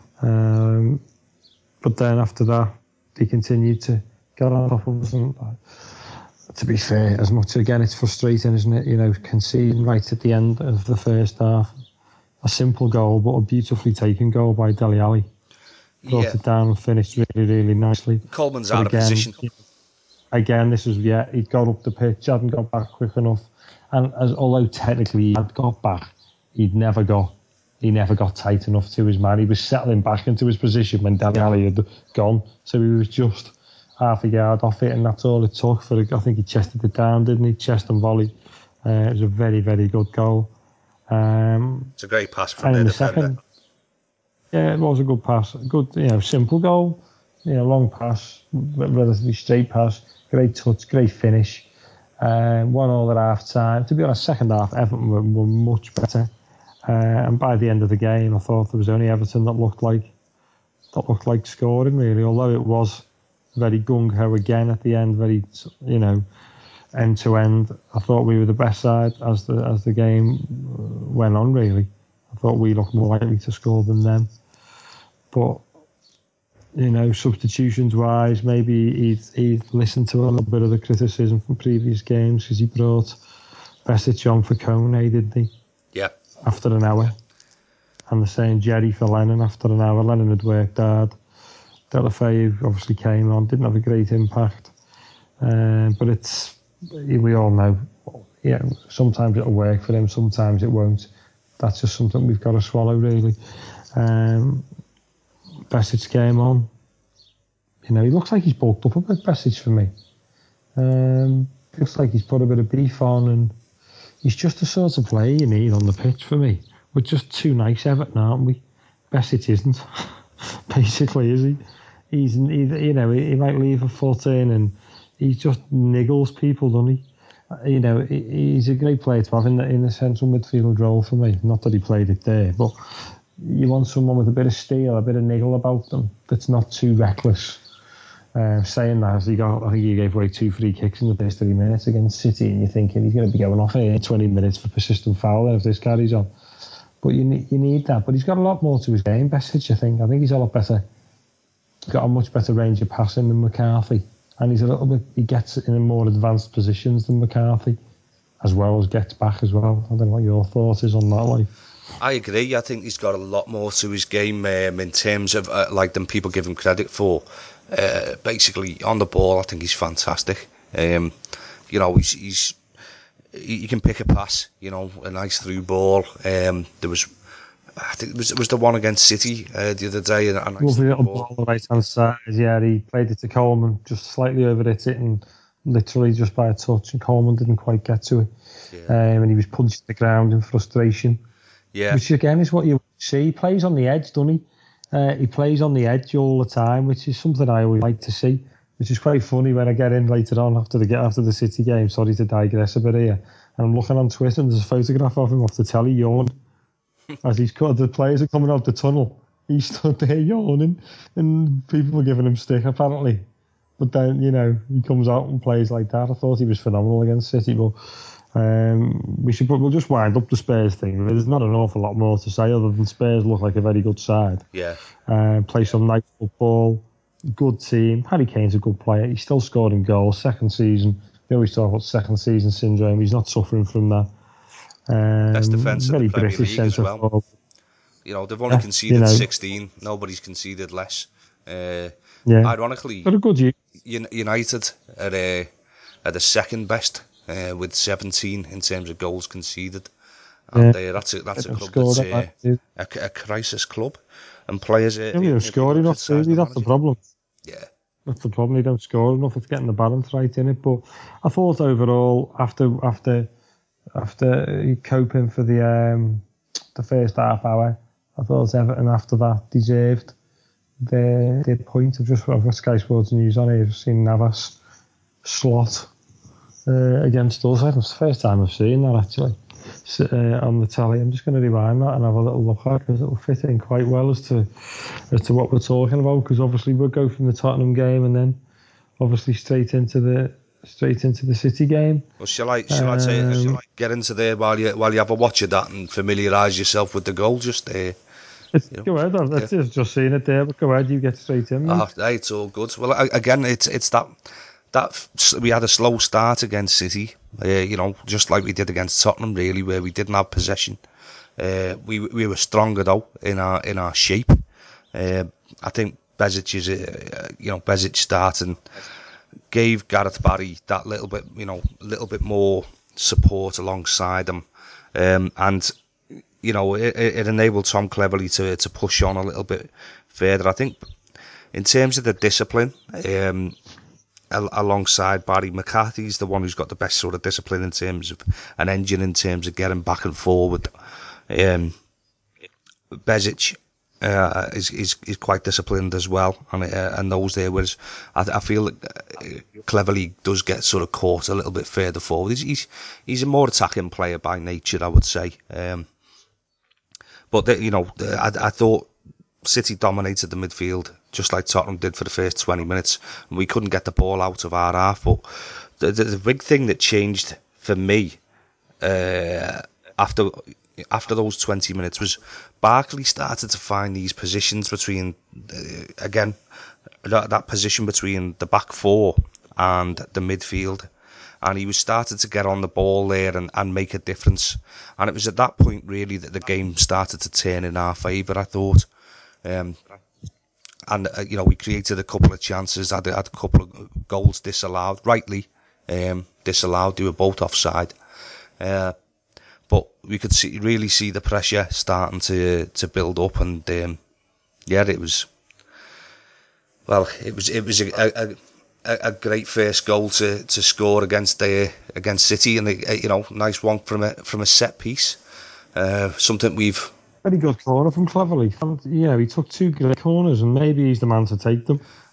Speaker 2: But then after that, he continued to get on top of us. And to be fair, as much, again, it's frustrating, isn't it? Conceding right at the end of the first half. A simple goal, but a beautifully taken goal by Dele Alli. Brought it down and finished really, really nicely.
Speaker 1: Coleman's out of position.
Speaker 2: Again, this was, he'd got up the pitch, hadn't got back quick enough. And although technically he had got back, he never got tight enough to his man. He was settling back into his position when Dele Alli had gone. So he was just half a yard off it, and that's all it took for I think he chested it down, didn't he? Chest and volley. It was a very, very good goal.
Speaker 1: It's a great pass from the defender.
Speaker 2: Yeah, it was a good pass. A good, simple goal. Long pass, relatively straight pass. Great touch, great finish. 1-1 at half time. To be honest, second half, Everton were much better. And by the end of the game, I thought there was only Everton that looked like scoring, really. Although it was very gung-ho again at the end, very, end to end. I thought we were the best side as the game went on, really. I thought we looked more likely to score than them. But, substitutions-wise, maybe he'd listened to a little bit of the criticism from previous games because he brought Besic on for Kone, didn't he?
Speaker 1: Yeah.
Speaker 2: After an hour. And the same Jerry for Lennon after an hour. Lennon had worked hard. Deulofeu obviously came on, didn't have a great impact. But we all know, sometimes it'll work for him, sometimes it won't. That's just something we've got to swallow, really. Besic came on. He looks like he's bulked up a bit, Besic, for me. Looks like he's put a bit of beef on, and he's just the sort of player you need on the pitch for me. We're just too nice, Everton, aren't we? Besic isn't, basically, is he? He might leave a foot in, and he just niggles people, doesn't he? You know, he's a great player to have in the central midfield role for me. Not that he played it there, but you want someone with a bit of steel, a bit of niggle about them that's not too reckless. Saying that, I think he gave away 2 free kicks in the first 3 minutes against City, and you're thinking he's going to be going off here in 20 minutes for persistent fouling if this carries on. But you need that. But he's got a lot more to his game, Besic, I think. I think he's a lot better. He's got a much better range of passing than McCarthy. And he gets in more advanced positions than McCarthy, as well as gets back as well. I don't know what your thought is on that, like.
Speaker 1: I agree. I think he's got a lot more to his game in terms of than people give him credit for. Basically, on the ball, I think he's fantastic. You know, he can pick a pass. You know, a nice through ball. There was, I think it was the one against City the other day. A nice
Speaker 2: lovely little ball on the right hand side. Yeah, he played it to Coleman, just slightly overhit it, and literally just by a touch, and Coleman didn't quite get to it. Yeah. And he was punched to the ground in frustration. Yeah. Which again is what you see. He plays on the edge, doesn't he? He plays on the edge all the time, which is something I always like to see. Which is quite funny when I get in later on after the City game. Sorry to digress a bit here. And I'm looking on Twitter and there's a photograph of him off the telly yawning. As the players are coming out the tunnel, he stood there yawning, and people were giving him stick apparently. But then, you know, he comes out and plays like that. I thought he was phenomenal against City, but we'll just wind up the Spurs thing. There's not an awful lot more to say other than Spurs look like a very good side.
Speaker 1: Yeah.
Speaker 2: Play some nice football, good team. Harry Kane's a good player. He's still scoring goals. Second season, they always talk about second season syndrome. He's not suffering from that.
Speaker 1: Best defence in the Premier League as well. Forward. You know, they've only conceded 16. Nobody's conceded less. Ironically,
Speaker 2: but a good year.
Speaker 1: United are the second best with 17 in terms of goals conceded. And that's a club that's a crisis club. And players
Speaker 2: don't score enough, really. That's the problem.
Speaker 1: Yeah.
Speaker 2: That's the problem. They don't score enough. It's getting the balance right in it. But I thought overall, after coping for the first half hour, I thought Everton after that deserved their point. I've got Sky Sports News on here. I've seen Navas slot against us. It was the first time I've seen that actually on the telly. I'm just going to rewind that and have a little look at it because it will fit in quite well as to what we're talking about. Because obviously we'll go from the Tottenham game and then obviously straight into the City game.
Speaker 1: Well, shall I get into there while you have a watch of that and familiarise yourself with the goal? Just there.
Speaker 2: Go ahead. I've just seen it there, but go ahead. You get straight in.
Speaker 1: It's all good. Well, again, it's that we had a slow start against City. You know, just like we did against Tottenham, really, where we didn't have possession. We were stronger though in our shape. I think Besic starting gave Gareth Barry that little bit more support alongside him, and you know it enabled Tom Cleverley to push on a little bit further. I think in terms of the discipline, alongside Barry, McCarthy's the one who's got the best sort of discipline in terms of an engine in terms of getting back and forward. Besic is quite disciplined as well, and knows there. Whereas I feel that Cleverley does get sort of caught a little bit further forward. He's a more attacking player by nature, I would say. But I thought City dominated the midfield just like Tottenham did for the first 20 minutes, and we couldn't get the ball out of our half. But the big thing that changed for me after those 20 minutes was Barkley started to find these positions between, again, that position between the back four and the midfield. And he was starting to get on the ball there and make a difference. And it was at that point, really, that the game started to turn in our favour, I thought. We created a couple of chances, had a couple of goals disallowed, rightly disallowed. They were both offside. But we could really see the pressure starting to build up, and it was a great first goal to score against City, and nice one from a set piece. Something we've
Speaker 2: very good corner from Cleverley. He took 2 great corners, and maybe he's the man to take them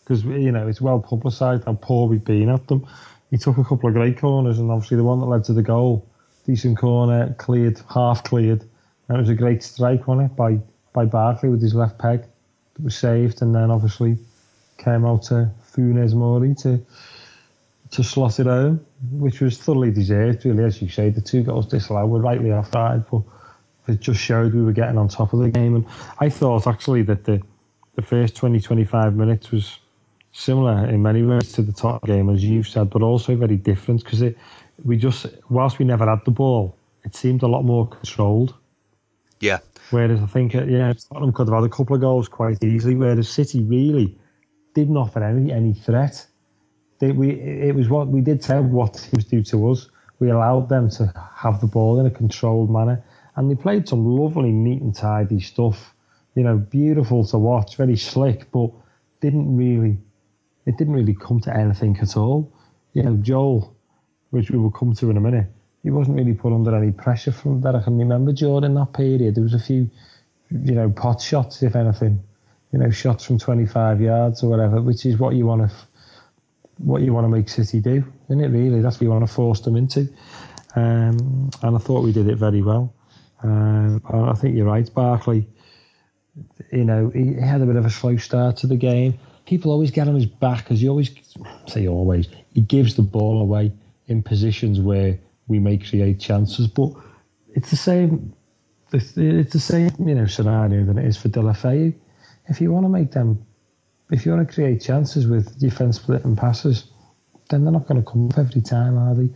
Speaker 2: because it's well publicised how poor we've been at them. He took a couple of great corners, and obviously the one that led to the goal, decent corner, half cleared, and it was a great strike, wasn't it, by Barkley with his left peg. It was saved, and then obviously came out to Funes Mori to slot it home, which was thoroughly deserved, really, as you say. The 2 goals disallowed were rightly offside, but it just showed we were getting on top of the game. And I thought, actually, that the first 20-25 minutes was similar in many ways to the top game, as you've said, but also very different, because whilst we never had the ball, it seemed a lot more controlled.
Speaker 1: Yeah.
Speaker 2: Whereas I think, Tottenham could have had a couple of goals quite easily, whereas City really didn't offer any threat. It was what we did tell what teams do to us. We allowed them to have the ball in a controlled manner, and they played some lovely, neat and tidy stuff. Beautiful to watch, very slick, but it didn't really come to anything at all. Joel, which we will come to in a minute, he wasn't really put under any pressure from that I can remember during that period. There was a few, pot shots, if anything, shots from 25 yards or whatever, which is what you want to make City do, isn't it, really? That's what you want to force them into. And I thought we did it very well. I think you're right, Barkley. He had a bit of a slow start to the game. People always get on his back, because he gives the ball away in positions where we may create chances, but it's the same. It's the same, scenario than it is for Deulofeu. If you want to create chances with defence splitting passes, then they're not going to come up every time, are they?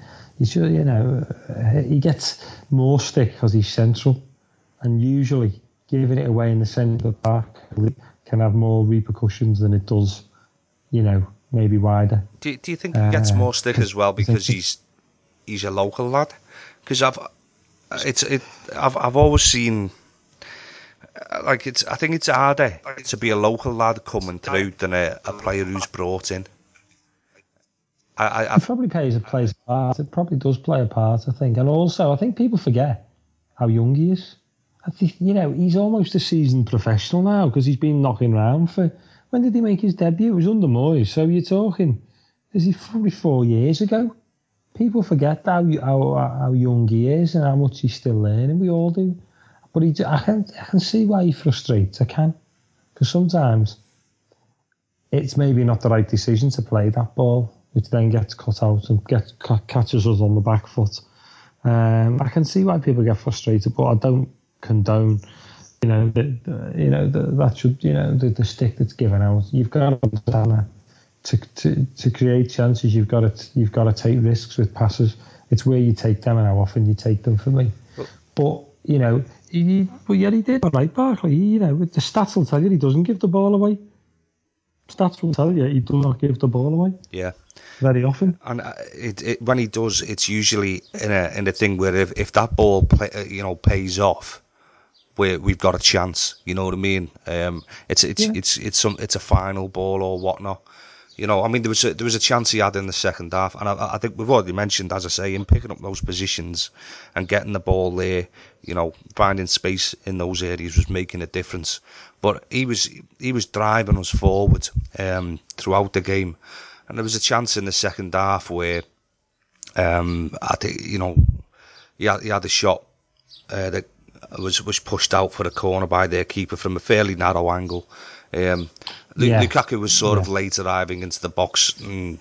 Speaker 2: He gets more stick because he's central, and usually giving it away in the centre back can have more repercussions than it does, maybe wider.
Speaker 1: Do you think he gets more stick as well because he's a local lad? Because I've always seen, I think it's harder to be a local lad coming through than a player who's brought in.
Speaker 2: It probably plays a part. It probably does play a part, I think. And also, I think people forget how young he is. I think, he's almost a seasoned professional now, because he's been knocking around for... When did he make his debut? It was under Moyes. So you're talking... Is he probably 4 years ago? People forget how young he is and how much he's still learning. We all do. But I can see why he frustrates. I can. Because sometimes it's maybe not the right decision to play that ball, which then gets cut out and catches us on the back foot. I can see why people get frustrated, but I don't condone, that should, the stick that's given out. You've got to understand that to create chances, you've got to take risks with passes. It's where you take them and how often you take them, for me. But he did all right, Barkley. The stats will tell you he doesn't give the ball away. Stats will tell you he does not give the ball away.
Speaker 1: Yeah.
Speaker 2: Very often.
Speaker 1: And when he does, it's usually in a thing where if that ball pays off, we've got a chance. You know what I mean? It's a final ball or whatnot. There was a chance he had in the second half, and I think we've already mentioned, as I say, him picking up those positions and getting the ball there. Finding space in those areas was making a difference. But he was driving us forward throughout the game, and there was a chance in the second half where I think he had a shot that was pushed out for a corner by their keeper from a fairly narrow angle. Lukaku was sort of late arriving into the box, and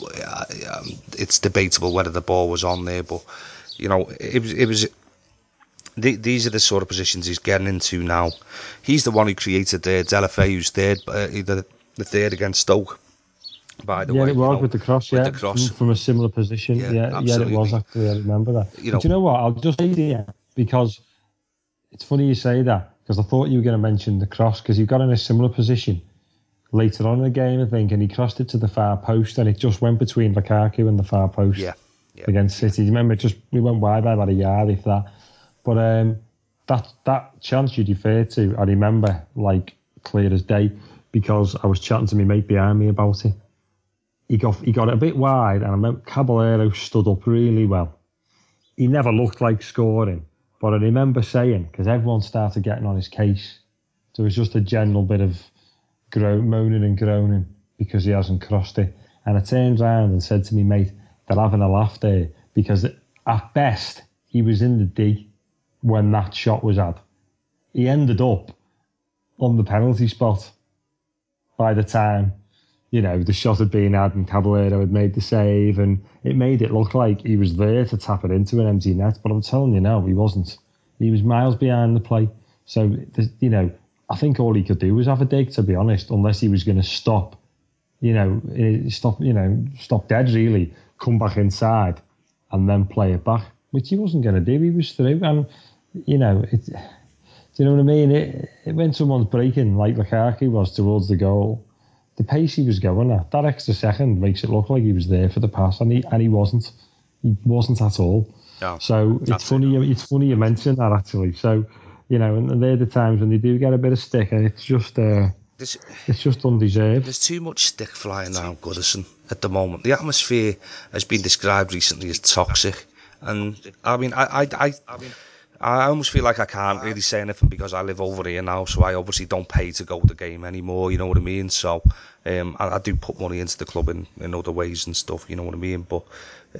Speaker 1: it's debatable whether the ball was on there, but it was. These are the sort of positions he's getting into now. He's the one who created Deulofeu's third, the third against Stoke. By the way,
Speaker 2: it was with the cross,
Speaker 1: with the cross
Speaker 2: from a similar position. Yeah, it was actually. I remember that. But you know what? I'll just say here, because it's funny you say that, because I thought you were going to mention the cross, because he got in a similar position later on in the game, I think, and he crossed it to the far post, and it just went between Lukaku and the far post against City. You remember, we went wide by about a yard, if that. But that chance you referred to, I remember like clear as day, because I was chatting to my mate behind me about it. He got it a bit wide, and I remember Caballero stood up really well. He never looked like scoring, but I remember saying, because everyone started getting on his case, there was just a general bit of moaning and groaning. because he hasn't crossed it. And I turned around and said to me, mate, they're having a laugh there because at best he was in the D when that shot was had. He ended up on the penalty spot by the time, the shot had been had and Caballero had made the save, and it made it look like he was there to tap it into an empty net. But I'm telling you now, he wasn't. He was miles behind the play. So, I think all he could do was have a dig, to be honest, unless he was going to stop dead really, come back inside and then play it back, which he wasn't going to do. He was through. And, do you know what I mean? When someone's breaking like Lukaku was towards the goal, the pace he was going at, that extra second makes it look like he was there for the pass, and he wasn't. He wasn't at all.
Speaker 1: No,
Speaker 2: so it's funny you mention that, actually. So, and they're the times when they do get a bit of stick, and it's just undeserved.
Speaker 1: There's too much stick flying around Goodison at the moment. The atmosphere has been described recently as toxic, and I mean, I almost feel like I can't really say anything because I live over here now, so I obviously don't pay to go to the game anymore, you know what I mean? So I do put money into the club in other ways and stuff, you know what I mean? But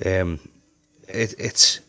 Speaker 1: it's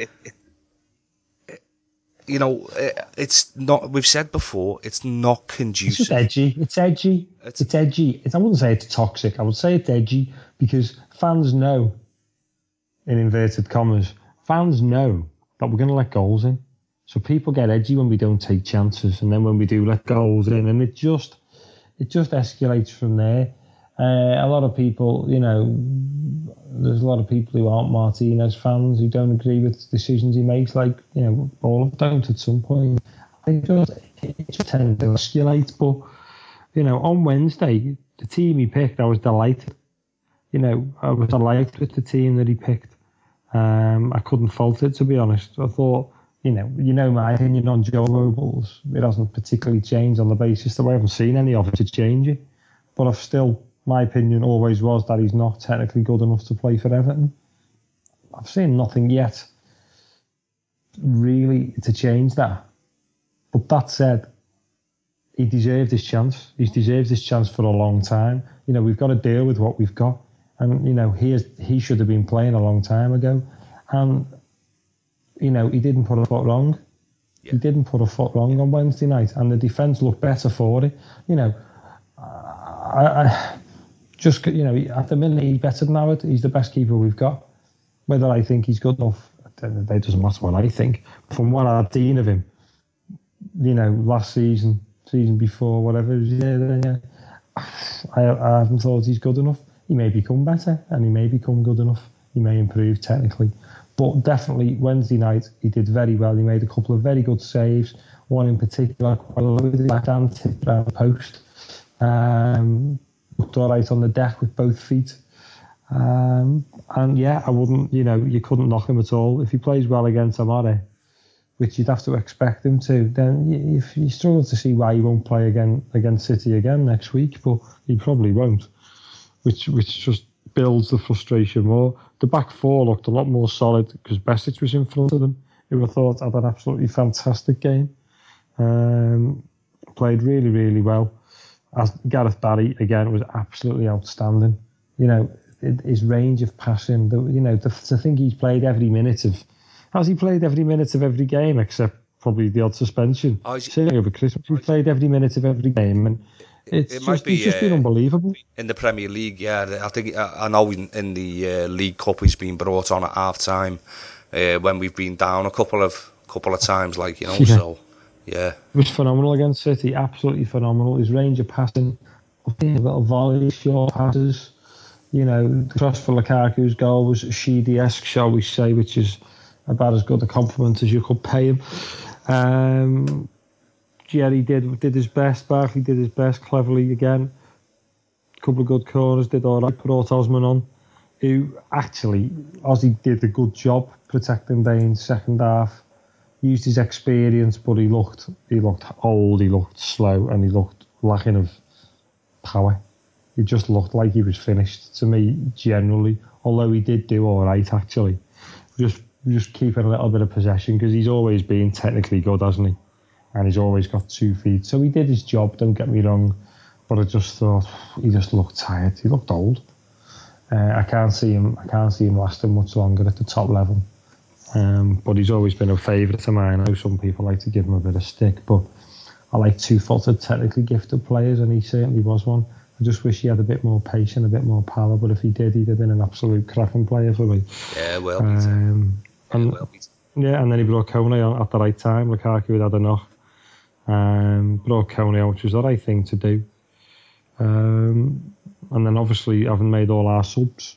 Speaker 1: not, we've said before, it's not conducive.
Speaker 2: It's just edgy. It's edgy. It's edgy. I wouldn't say it's toxic. I would say it's edgy because fans know, in inverted commas, fans know that we're going to let goals in. So people get edgy when we don't take chances, and then when we do let goals in, and it just escalates from there. A lot of people, there's a lot of people who aren't Martinez fans who don't agree with the decisions he makes, like, all of don't at some point. It just tends to escalate. But, on Wednesday, the team he picked, I was delighted. I was delighted with the team that he picked. I couldn't fault it, to be honest. I thought, my opinion on Joe Robles, it hasn't particularly changed on the basis that we haven't seen any of it to change it. But my opinion always was that he's not technically good enough to play for Everton. I've seen nothing yet really to change that. But that said, he deserved his chance. He's deserved his chance for a long time. We've got to deal with what we've got. And, he should have been playing a long time ago. And, he didn't put a foot wrong. Yeah. He didn't put a foot wrong on Wednesday night. And the defence looked better for it. I just, at the minute, he's better than Howard. He's the best keeper we've got. Whether I think he's good enough, it doesn't matter what I think. From what I've seen of him, last season before, whatever, I haven't thought he's good enough. He may become better, and he may become good enough. He may improve technically. But definitely, Wednesday night, he did very well. He made a couple of very good saves. One in particular, quite low with his left hand, tipped around the post. Looked all right on the deck with both feet. And yeah, I wouldn't, you couldn't knock him at all. If he plays well against Amare, which you'd have to expect him to, then you struggle to see why he won't play against City again next week, but he probably won't, which just builds the frustration more. The back four looked a lot more solid because Besic was in front of them, who I thought had an absolutely fantastic game. Played really, really well. As Gareth Barry, again, was absolutely outstanding. His range of passing, to think he's played every minute of... Has he played every minute of every game, except probably the odd suspension? Certainly over Christmas, he's played every minute of every game, and it's just been unbelievable.
Speaker 1: In the Premier League, yeah. I think I know in the League Cup he's been brought on at half time when we've been down a couple of times,
Speaker 2: Yeah.
Speaker 1: So yeah,
Speaker 2: it was phenomenal against City, absolutely phenomenal. His range of passing, little volleys, short passes. The cross for Lukaku's goal was Sheedy-esque, shall we say, which is about as good a compliment as you could pay him. Jerry did his best. Barkley did his best cleverly again. A couple of good corners, did all right. Put Osman on, who actually, Ozzy did a good job protecting Baines second half. Used his experience, but he looked old, he looked slow, and he looked lacking of power. He just looked like he was finished to me, generally. Although he did do all right, actually. Just keeping a little bit of possession, because he's always been technically good, hasn't he? And he's always got 2 feet. So he did his job, don't get me wrong. but I just thought he just looked tired. He looked old. I can't see him lasting much longer at the top level. But he's always been a favourite of mine. I know some people like to give him a bit of stick, but I like two-footed, technically gifted players, and he certainly was one. I just wish he had a bit more patience, a bit more power, but if he did, he'd have been an absolute cracking player for me.
Speaker 1: Yeah, well,
Speaker 2: and then he brought Kone on at the right time. Lukaku had a knock. Brought Kone on, which was the right thing to do. And then obviously, having made all our subs,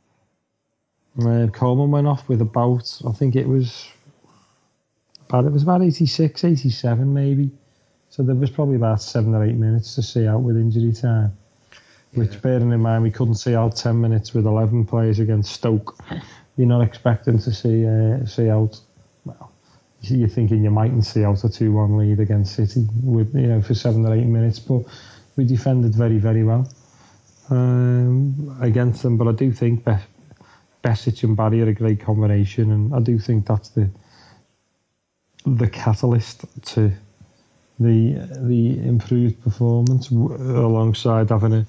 Speaker 2: Coleman went off with about, I think it was about 86, 87 maybe. So there was probably about 7 or 8 minutes to see out with injury time. Which, bearing in mind, we couldn't see out 10 minutes with 11 players against Stoke. You're not expecting to see out. Well, you're thinking you mightn't see out a 2-1 lead against City with for 7 or 8 minutes, but we defended very, very well against them. But I do think Besic and Barry are a great combination, and I do think that's the catalyst to the improved performance, alongside having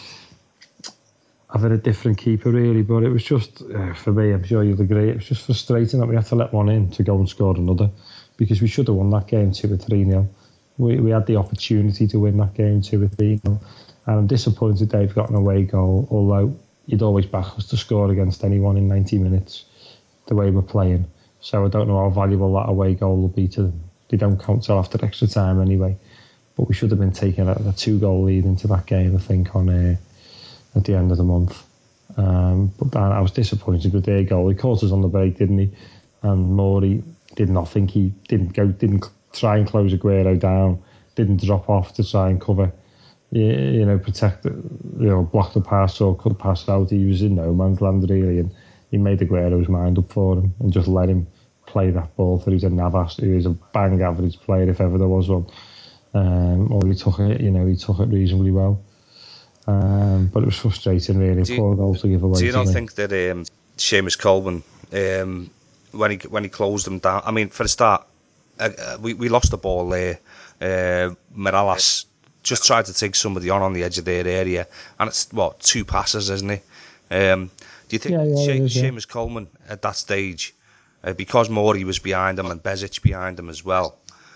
Speaker 2: a different keeper, really. But it was just, for me, I'm sure you'll agree, it was just frustrating that we had to let one in to go and score another, because we should have won that game 2 or 3-0. We had the opportunity to win that game 2 or 3-0, and I'm disappointed they've got an away goal, although you'd always back us to score against anyone in 90 minutes, the way we're playing. So I don't know how valuable that away goal will be to them. They don't count till after extra time anyway. But we should have been taking a 2-goal lead into that game, I think, at the end of the month. But I was disappointed with their goal. He caught us on the break, didn't he? And Morey did nothing. He didn't try and close Aguero down. Didn't drop off to try and cover, protect, block the pass or cut the pass out. He was in no man's land, really, and he made Aguero's mind up for him and just let him play that ball through to Navas, who is a bang average player if ever there was one. Or he took it reasonably well. But it was frustrating, really. Poor goals to give away.
Speaker 1: Do you not think that Seamus Coleman, when he closed them down, I mean, for the start, we lost the ball there. Morales just tried to take somebody on the edge of their area, and it's 2 passes, isn't it? Do you think Seamus Coleman at that stage, because Morey was behind him and Besic behind him as well,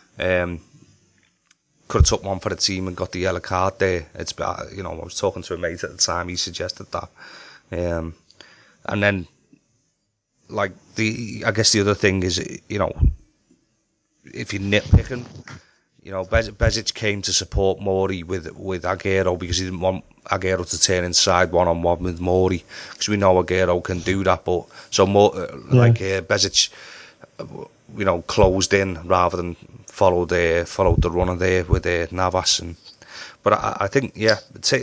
Speaker 1: could have took one for the team and got the yellow card there? It's, I was talking to a mate at the time, he suggested that. And then, I guess the other thing is, if you're nitpicking, Besic came to support Morey with Aguero because he didn't want Aguero to turn inside one-on-one with Morey, because we know Aguero can do that. But so Besic, closed in rather than followed the runner there with Navas. But I think it's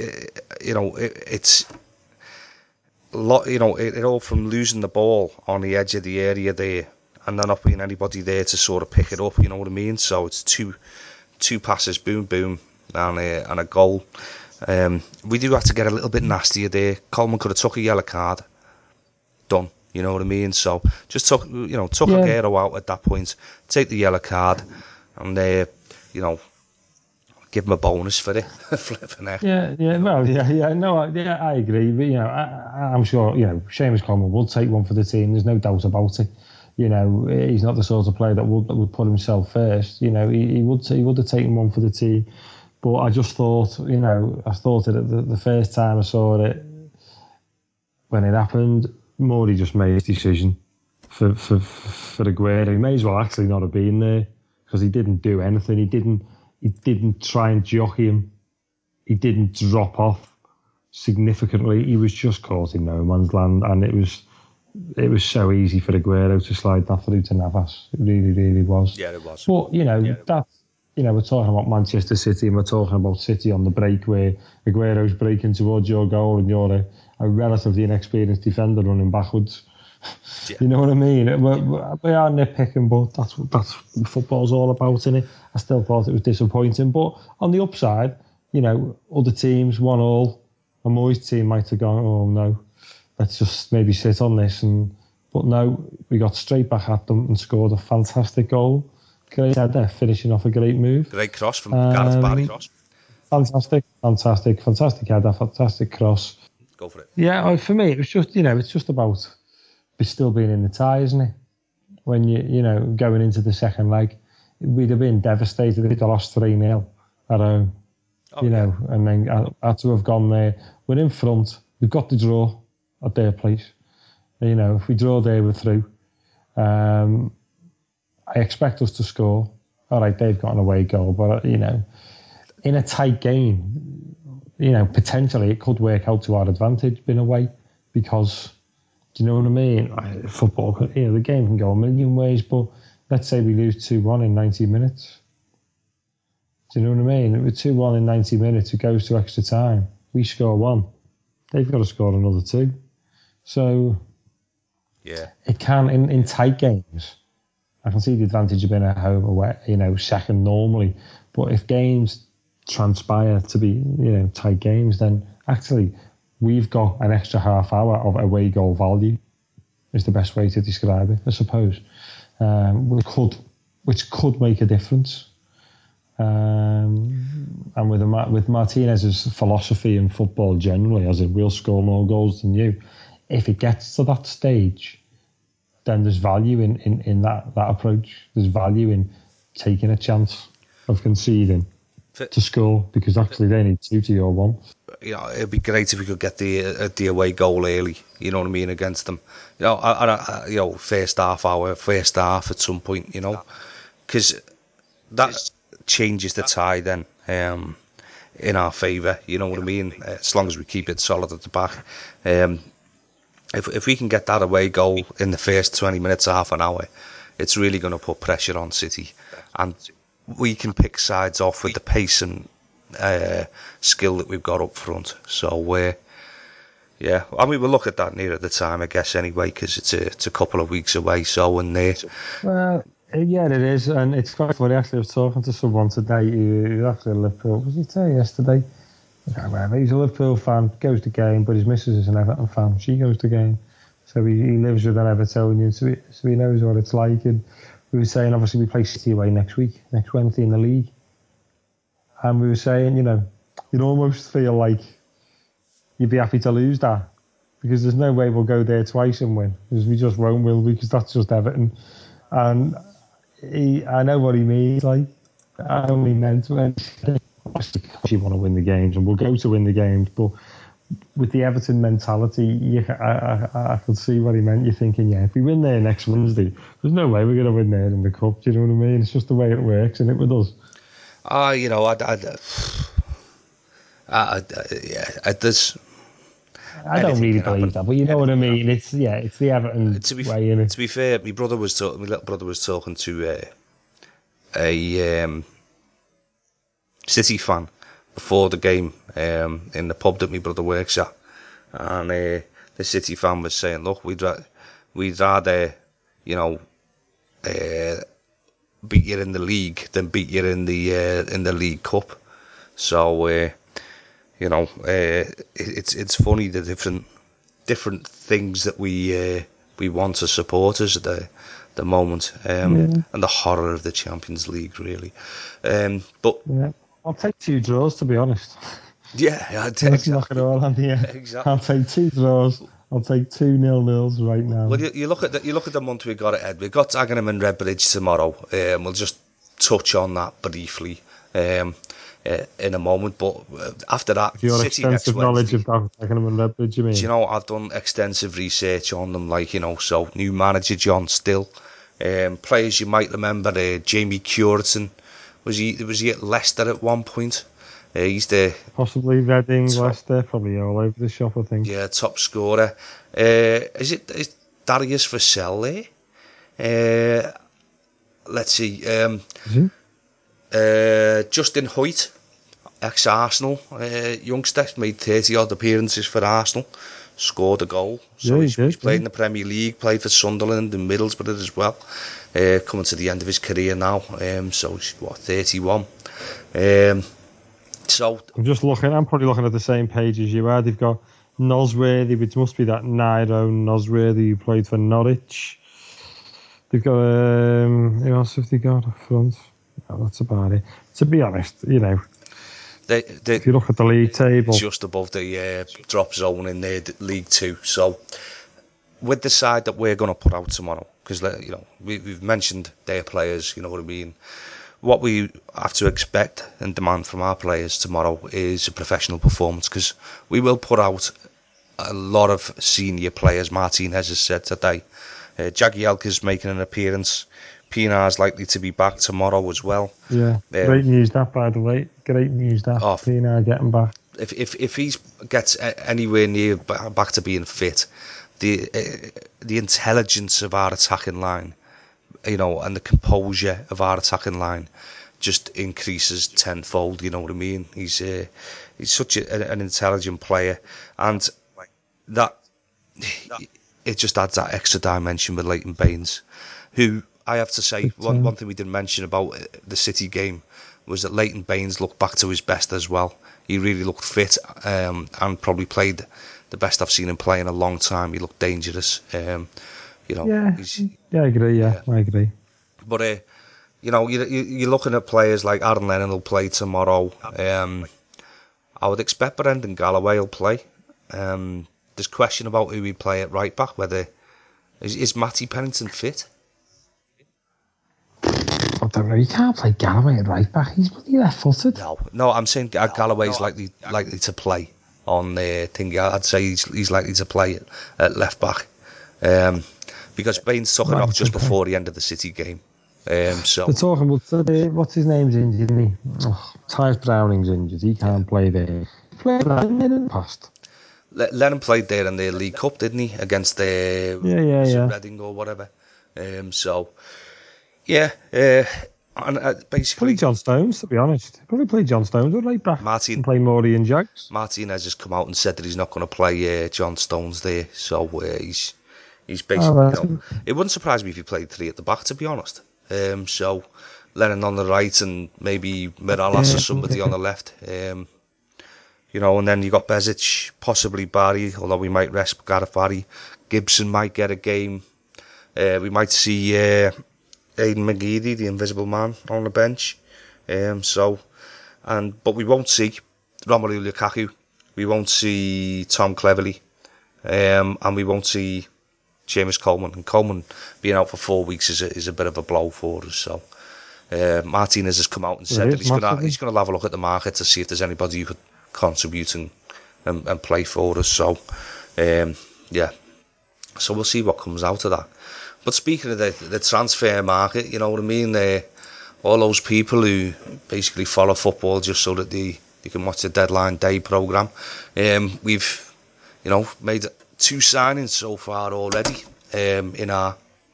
Speaker 1: a lot. It all from losing the ball on the edge of the area there, and there not being anybody there to sort of pick it up. You know what I mean? So it's two passes, boom, boom, and a goal. We do have to get a little bit nastier there. Coleman could have took a yellow card. Done. You know what I mean? So just took Aguero out at that point. Take the yellow card, and give him a bonus for it. Flipping heck.
Speaker 2: I agree. But, I'm sure Seamus Coleman would take one for the team. There's no doubt about it. He's not the sort of player that would put himself first. He would have taken one for the team. But I just thought, I thought it the first time I saw it, when it happened, Morey just made his decision for Aguero. He may as well actually not have been there, because he didn't do anything. He didn't try and jockey him. He didn't drop off significantly. He was just caught in no man's land, and it was so easy for Aguero to slide that through to Navas. It really, really was.
Speaker 1: Yeah, it was.
Speaker 2: But that's, we're talking about Manchester City, and we're talking about City on the break, where Aguero's breaking towards your goal and you're a relatively inexperienced defender running backwards. Yeah. You know what I mean? We are nitpicking, but that's what football's all about, isn't it? I still thought it was disappointing. But on the upside, other teams 1-1, and Moyes' team might have gone, oh no, let's just maybe sit on this. But no, we got straight back at them and scored a fantastic goal. Great header, finishing off a great move.
Speaker 1: Great cross from Gareth Barry.
Speaker 2: Fantastic header, fantastic cross.
Speaker 1: Go for it.
Speaker 2: Yeah, for me, it was just, it's just about still being in the tie, isn't it? When going into the second leg, we'd have been devastated if they'd lost 3-0 at home. And then had to have gone there. We're in front. We've got the draw at their place. If we draw there, we're through. I expect us to score. All right, they've got an away goal, but in a tight game, potentially it could work out to our advantage being away, because do you know what I mean? Football, the game can go a million ways, but let's say we lose 2-1 in 90 minutes. Do you know what I mean? With 2-1 in 90 minutes, it goes to extra time. We score 1. They've got to score another 2. So,
Speaker 1: yeah,
Speaker 2: it can, in tight games, I can see the advantage of being at home away, second normally. But if games transpire to be, tight games, then actually we've got an extra half hour of away goal value, is the best way to describe it, I suppose, which could make a difference. And with Martinez's philosophy in football generally, as in we'll score more goals than you, if it gets to that stage, then there's value in that approach. There's value in taking a chance of conceding to score, because actually they need 2 to your 1.
Speaker 1: It'd be great if we could get the away goal early. You know what I mean, against them. First half at some point. Because that changes the tie then in our favour. You know what I mean? As long as we keep it solid at the back. If we can get that away goal in the first 20 minutes, half an hour, it's really going to put pressure on City, and we can pick sides off with the pace and skill that we've got up front. So we'll look at that near at the time, I guess, anyway, because it's a couple of weeks away. So
Speaker 2: well, yeah, it is, and it's quite funny. Actually, I was talking to someone today who's actually a Liverpool. Was he say yesterday? He's a Liverpool fan, goes to game, but his missus is an Everton fan. She goes to game, so he lives with an Evertonian, so he knows what it's like. And we were saying, obviously, we play City away next Wednesday in the league, and we were saying, you'd almost feel like you'd be happy to lose that, because there's no way we'll go there twice and win, because we just won't, will we? Because that's just Everton. And I know what he means. Like, I only meant when. You want to win the games, and we'll go to win the games, but with the Everton mentality, I could see what he meant. You're thinking, if we win there next Wednesday, there's no way we're going to win there in the cup. Do you know what I mean? It's just the way it works, and it with us. I don't really believe that, but you know what I mean. It's the Everton way, innit?
Speaker 1: To be fair, my little brother was talking to a City fan before the game in the pub that my brother works at, and the City fan was saying, look, we'd rather beat you in the league than beat you in the League Cup. So it's funny, the different things that we want as supporters at the moment, and the horror of the Champions League, really. But
Speaker 2: I'll take 2 draws, to be honest.
Speaker 1: Yeah,
Speaker 2: let's knock it all on the end.
Speaker 1: Exactly.
Speaker 2: I'll take 2 draws. I'll take 2 0-0s right now.
Speaker 1: Well, you look at the month we got ahead. We've got Dagenham and Redbridge tomorrow. We'll just touch on that briefly in a moment. But after that,
Speaker 2: your
Speaker 1: City
Speaker 2: extensive knowledge
Speaker 1: Wednesday,
Speaker 2: of Dagenham and Redbridge, you mean?
Speaker 1: Do you know, I've done extensive research on them. So new manager John Still, players you might remember. Jamie Cureton, was he at Leicester at one point? He's the
Speaker 2: possibly Reading, Leicester, probably all over the shop, I think.
Speaker 1: Yeah, top scorer. Is Darius Vassell there? Let's see. Justin Hoyt, ex-Arsenal youngster, made 30 odd appearances for Arsenal, scored a goal. So he's played in the Premier League, played for Sunderland and Middlesbrough as well. Coming to the end of his career now. So he's 31. So
Speaker 2: I'm just looking. I'm probably looking at the same page as you are. They've got Nosworthy, which must be that Nairo Nosworthy who played for Norwich. They've got who else have they got up front? Oh, that's about it. To be honest, If you look at the league table,
Speaker 1: just above the drop zone in League Two. So with the side that we're going to put out tomorrow, because we've mentioned their players, you know what I mean. What we have to expect and demand from our players tomorrow is a professional performance, because we will put out a lot of senior players. Martinez has said today. Jagielka's making an appearance. Pinar's likely to be back tomorrow as well.
Speaker 2: Yeah, great news that, by the way. Great news that Pinar getting back.
Speaker 1: If he gets anywhere near back to being fit, the intelligence of our attacking line, and the composure of our attacking line just increases tenfold. You know what I mean? He's such an intelligent player, and that it just adds that extra dimension with Leighton Baines, who I have to say one thing we didn't mention about the City game was that Leighton Baines looked back to his best as well. He really looked fit and probably played the best I've seen him play in a long time. He looked dangerous.
Speaker 2: I agree. I agree.
Speaker 1: But you're looking at players like Aaron Lennon will play tomorrow. I would expect Brendan Galloway will play. There's question about who we play at right back. Whether is Matty Pennington fit?
Speaker 2: I don't know. You can't play Galloway at right back. He's bloody left-footed.
Speaker 1: No. I'm saying Galloway's likely to play on the thing. I'd say he's likely to play at left back, because Baines took it off just before the end of the City game. So
Speaker 2: they're talking about what's his name's injured, isn't he? Tyus Browning's injured. He can't play there. He played in the past.
Speaker 1: Lennon played there in the League Cup, didn't he? Against the Reading or whatever. And basically
Speaker 2: probably John Stones, to be honest. Probably play John Stones at right back. And play Morley and Jags.
Speaker 1: Martinez has come out and said that he's not going to play John Stones there, so he's basically. It wouldn't surprise me if he played three at the back, to be honest. So Lennon on the right and maybe Mirallas or somebody on the left. And then you got Bezic, possibly Barry, although we might rest Gareth Barry. Gibson might get a game. We might see Aidan McGeady, the Invisible Man, on the bench. But we won't see Romelu Lukaku. We won't see Tom Cleverley. And we won't see Seamus Coleman. And Coleman being out for 4 weeks is a bit of a blow for us. So Martinez has come out and said that he's going to have a look at the market to see if there's anybody who could contribute and play for us. So so we'll see what comes out of that. But speaking of the transfer market, you know what I mean, all those people who basically follow football just so that they can watch the deadline day programme, we've made 2 signings so far already in our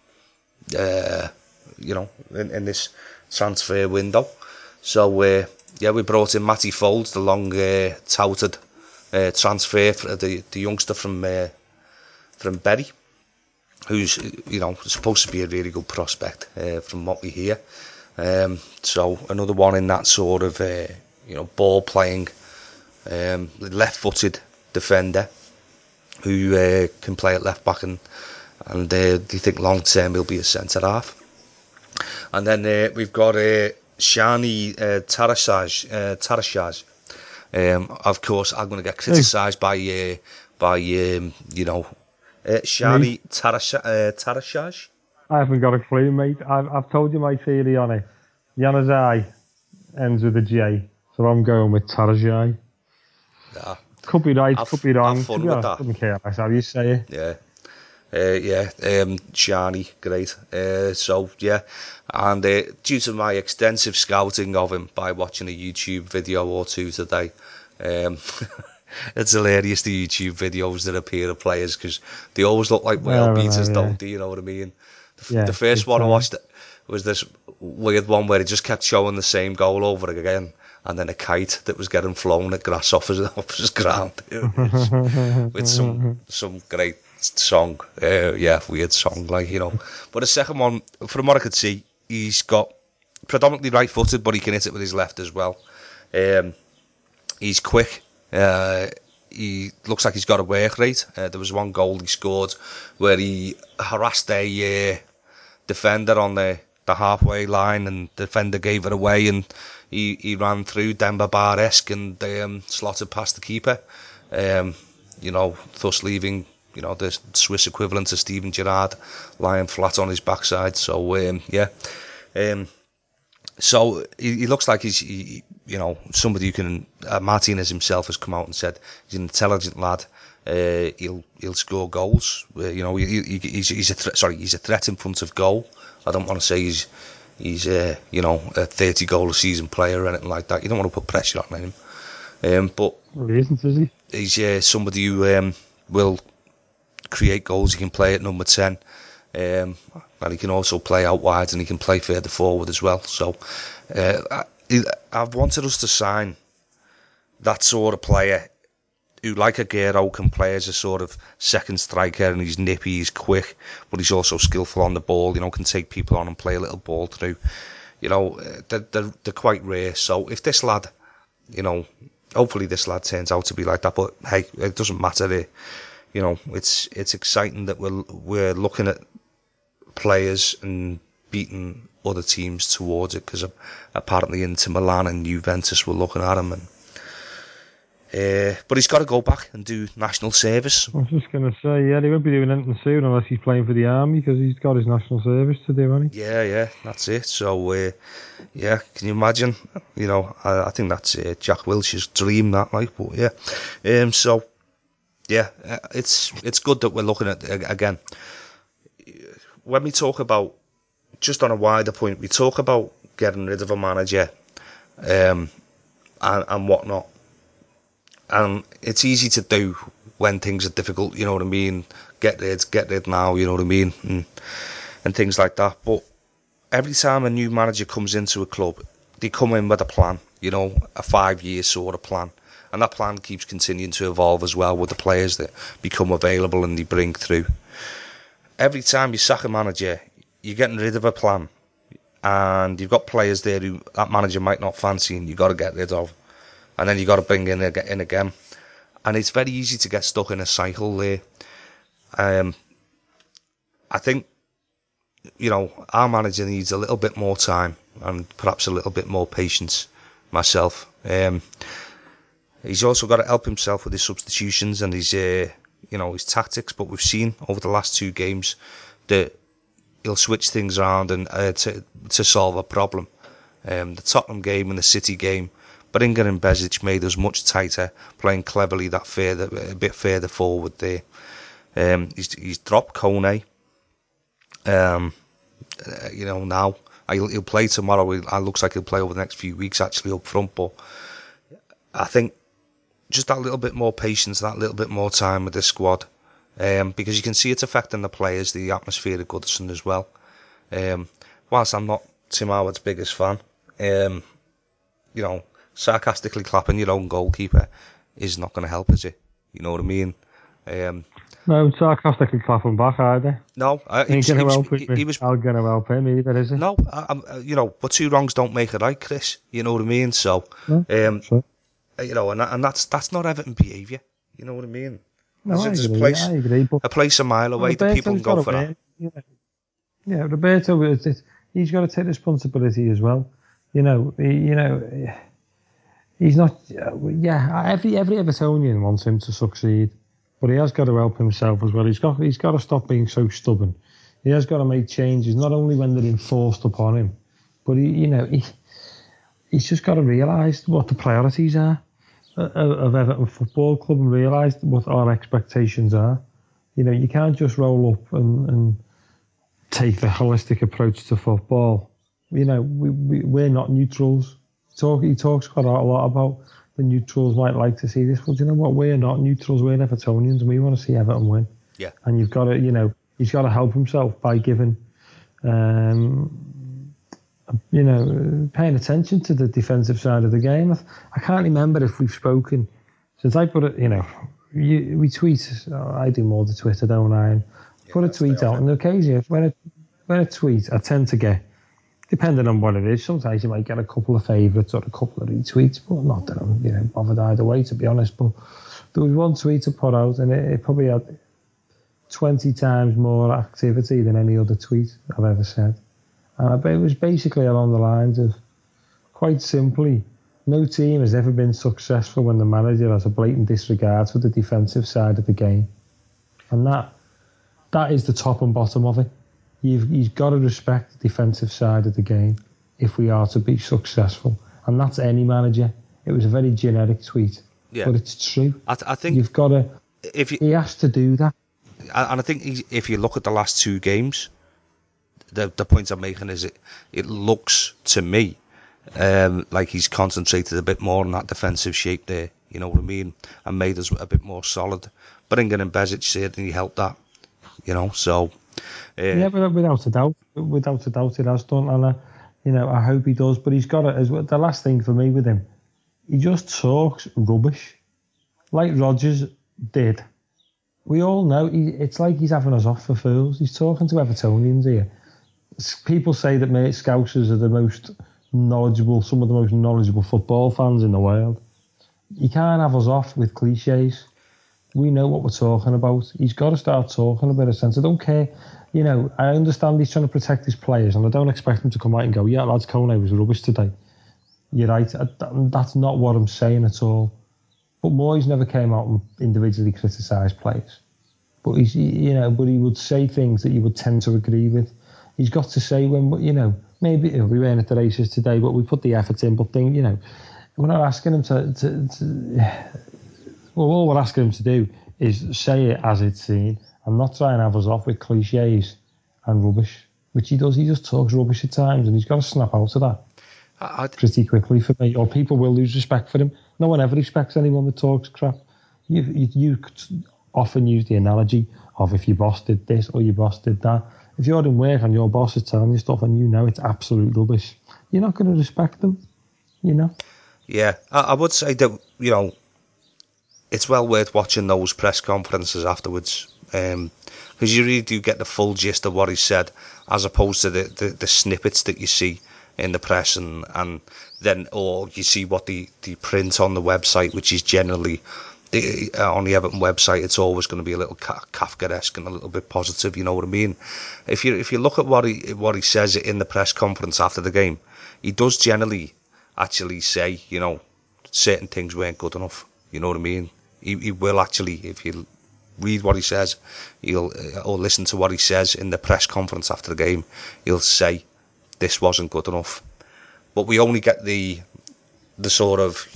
Speaker 1: in this transfer window. So we brought in Matty Folds, the long touted transfer for the youngster from Bury, who's supposed to be a really good prospect from what we hear. So another one in that sort of ball playing left-footed defender who can play at left back and they think long term he'll be a centre half. And then we've got Shani Tarashaj. Of course, I'm going to get criticised by Shani Tarashaj.
Speaker 2: I haven't got a clue, mate. I've told you my theory on it. Januzaj ends with a J, so I'm going with Tarashaj.
Speaker 1: Yeah.
Speaker 2: Could be right, could be wrong.
Speaker 1: Have fun with that.
Speaker 2: I don't care how you say it.
Speaker 1: Yeah. Shani, great. And due to my extensive scouting of him by watching a YouTube video or two today, it's hilarious, the YouTube videos that appear of players, because they always look like whale beaters, don't they? You know what I mean? The first one I watched was this weird one where it just kept showing the same goal over again, and then a kite that was getting flown at grasshoppers off his ground with some great song. Weird song, But the second one, from what I could see, he's got predominantly right-footed, but he can hit it with his left as well. He's quick. He looks like he's got a work rate. There was one goal he scored where he harassed a defender on the the halfway line, and the defender gave it away, and he ran through Demba Ba-esque and slotted past the keeper. Thus leaving the Swiss equivalent of Steven Gerrard lying flat on his backside. So so he looks like he's somebody who can. Martinez himself has come out and said he's an intelligent lad. He'll score goals. He's a threat in front of goal. I don't want to say he's a 30 goal a season player or anything like that. You don't want to put pressure on him. But
Speaker 2: he isn't, is he?
Speaker 1: He's somebody who will create goals. He can play at number 10. And he can also play out wide, and he can play further forward as well. So I've wanted us to sign that sort of player who, like Aguero, can play as a sort of second striker, and he's nippy, he's quick, but he's also skillful on the ball, can take people on and play a little ball through. They're quite rare. So if this lad, hopefully this lad turns out to be like that, but hey, it doesn't matter. It's exciting that we're looking at players and beating other teams towards it, because apparently Inter Milan and Juventus were looking at him, but he's got to go back and do national service.
Speaker 2: I was just going to say, he won't be doing anything soon unless he's playing for the army, because he's got his national service to do, hasn't he?
Speaker 1: Yeah, that's it. So, can you imagine? I think that's Jack Wilshere's dream, that, like, but yeah. So, yeah, it's good that we're looking at, again, when we talk about, just on a wider point, we talk about getting rid of a manager and whatnot. And it's easy to do when things are difficult, you know what I mean? Get rid now, you know what I mean? And things like that. But every time a new manager comes into a club, they come in with a plan, a 5-year sort of plan. And that plan keeps continuing to evolve as well with the players that become available and they bring through. Every time you sack a manager, you're getting rid of a plan. And you've got players there who that manager might not fancy and you've got to get rid of. And then you got to bring in again, and it's very easy to get stuck in a cycle there. I think our manager needs a little bit more time and perhaps a little bit more patience. Myself, he's also got to help himself with his substitutions and his his tactics. But we've seen over the last 2 games that he'll switch things around and to solve a problem. The Tottenham game and the City game. But Inger and Bezic made us much tighter, playing cleverly a bit further forward there. He's dropped Kone. Now he'll play tomorrow. It looks like he'll play over the next few weeks actually up front. But I think just that little bit more patience, that little bit more time with this squad, because you can see it's affecting the players, the atmosphere at Goodison as well. Whilst I'm not Tim Howard's biggest fan, sarcastically clapping your own goalkeeper is not going to help, is it? You know what I mean?
Speaker 2: No, sarcastically clapping back either.
Speaker 1: No,
Speaker 2: he was not going to help him either, is he?
Speaker 1: No, but 2 wrongs don't make a right, Chris. You know what I mean? So,
Speaker 2: sure.
Speaker 1: And that's not Everton behaviour. You know what I mean?
Speaker 2: No, I agree. But
Speaker 1: a place a mile away, the people can go for that.
Speaker 2: Yeah, Roberto, he's got to take responsibility as well. He's not. Every Evertonian wants him to succeed, but he has got to help himself as well. He's got to stop being so stubborn. He has got to make changes, not only when they're enforced upon him, but he's just got to realise what the priorities are of Everton Football Club and realise what our expectations are. You can't just roll up and take the holistic approach to football. We're not neutrals. He talks quite a lot about the neutrals might like to see this. Well, do you know what? We're not neutrals. We're Evertonians, and we want to see Everton win.
Speaker 1: Yeah.
Speaker 2: And you've got to, he's got to help himself by giving, paying attention to the defensive side of the game. I can't remember if we've spoken since I put it. We tweet. I do more to Twitter, don't I? And put a tweet out, and occasionally when a tweet, I tend to get. Depending on what it is, sometimes you might get a couple of favourites or a couple of retweets, but not that I'm bothered either way, to be honest. But there was one tweet I put out, and it probably had 20 times more activity than any other tweet I've ever said. And it was basically along the lines of, quite simply, no team has ever been successful when the manager has a blatant disregard for the defensive side of the game. And that is the top and bottom of it. You've got to respect the defensive side of the game if we are to be successful. And that's any manager. It was a very generic tweet, but it's true.
Speaker 1: I think
Speaker 2: you've got to. He has to do that.
Speaker 1: And I think if you look at the last two games, the point I'm making is it looks to me like he's concentrated a bit more on that defensive shape there. You know what I mean? And made us a bit more solid. Bringing in Bezic certainly helped that. You know, so.
Speaker 2: Yeah, without a doubt, it has done, and I hope he does. But he's got it as well. The last thing for me with him, he just talks rubbish, like Rodgers did. We all know it's like he's having us off for fools. He's talking to Evertonians here. People say that Scousers are the most knowledgeable, some of the most knowledgeable football fans in the world. You can't have us off with cliches. We know what we're talking about. He's got to start talking a bit of sense. I don't care. I understand he's trying to protect his players, and I don't expect him to come out and go, yeah, lads, Kone was rubbish today. You're right. That's not what I'm saying at all. But Moyes never came out and individually criticised players. But but he would say things that you would tend to agree with. He's got to say when, maybe we weren't at the races today, but we put the effort in. But we're not asking him to well, all we're asking him to do is say it as it's seen and not try and have us off with cliches and rubbish, which he does. He just talks rubbish at times, and he's got to snap out of that pretty quickly for me, or people will lose respect for him. No one ever respects anyone that talks crap. You often use the analogy of if your boss did this or your boss did that. If you're in work and your boss is telling you stuff and it's absolute rubbish, you're not going to respect them,
Speaker 1: Yeah, I would say that, it's well worth watching those press conferences afterwards, because you really do get the full gist of what he said, as opposed to the snippets that you see in the press, and then, or you see what the print on the website, which is generally on the Everton website. It's always going to be a little Kafkaesque and a little bit positive. You know what I mean? If you look at what he says in the press conference after the game, he does generally actually say, certain things weren't good enough. You know what I mean? He will actually, if you read what he says, or listen to what he says in the press conference after the game, he'll say this wasn't good enough. But we only get the sort of,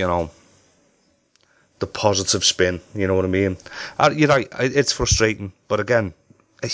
Speaker 1: the positive spin. You know what I mean? You're right. It's frustrating, but again, I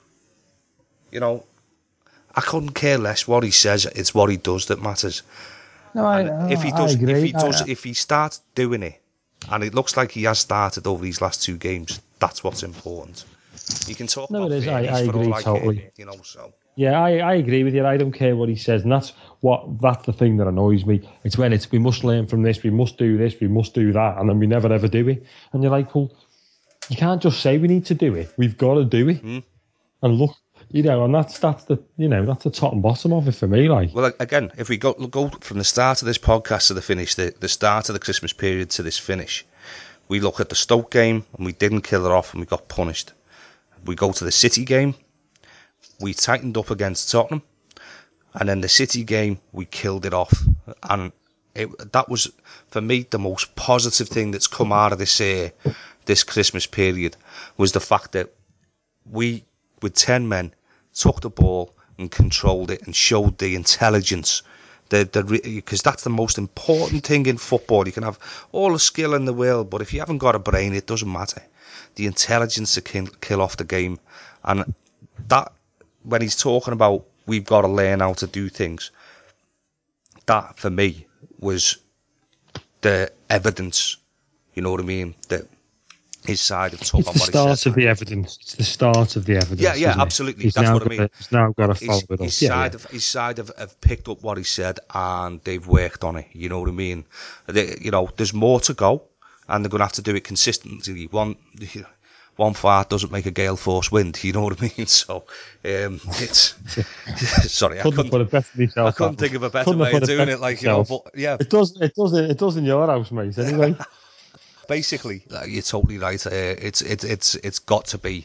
Speaker 1: couldn't care less what he says. It's what he does that matters.
Speaker 2: No, I agree.
Speaker 1: If he starts doing it, and it looks like he has started over these last two games, that's what's important. You can talk about
Speaker 2: it is. I agree totally.
Speaker 1: So.
Speaker 2: Yeah, I agree with you. I don't care what he says, and that's the thing that annoys me. It's when we must learn from this, we must do this, we must do that, and then we never ever do it. And you're like, well, you can't just say we need to do it. We've got to do it. And look, and that's the top and bottom of it for me. Like,
Speaker 1: well, again, if we go from the start of this podcast to the finish, the start of the Christmas period to this finish, we look at the Stoke game and we didn't kill it off and we got punished. We go to the City game, we tightened up against Tottenham, and then the City game we killed it off. And that was, for me, the most positive thing that's come out of this Christmas period, was the fact that we, with 10 men, took the ball and controlled it and showed the intelligence, because that's the most important thing in football. You can have all the skill in the world, but if you haven't got a brain, it doesn't matter. The intelligence to kill off the game, and that, when he's talking about we've got to learn how to do things, that for me was the evidence. You know what I mean? That his side of took on what he said.
Speaker 2: It's the start of the evidence. It's the start of the evidence.
Speaker 1: Yeah, absolutely. That's what I mean.
Speaker 2: He's now got to follow it up.
Speaker 1: His side have picked up what he said, and they've worked on it. You know what I mean? There's more to go, and they're going to have to do it consistently. One fart doesn't make a gale force wind. You know what I mean? So it's sorry, I couldn't
Speaker 2: put it better myself.
Speaker 1: I couldn't think of a better way of doing it. But yeah,
Speaker 2: it does in your house, mate. Anyway.
Speaker 1: Basically, you're totally right. It's got to be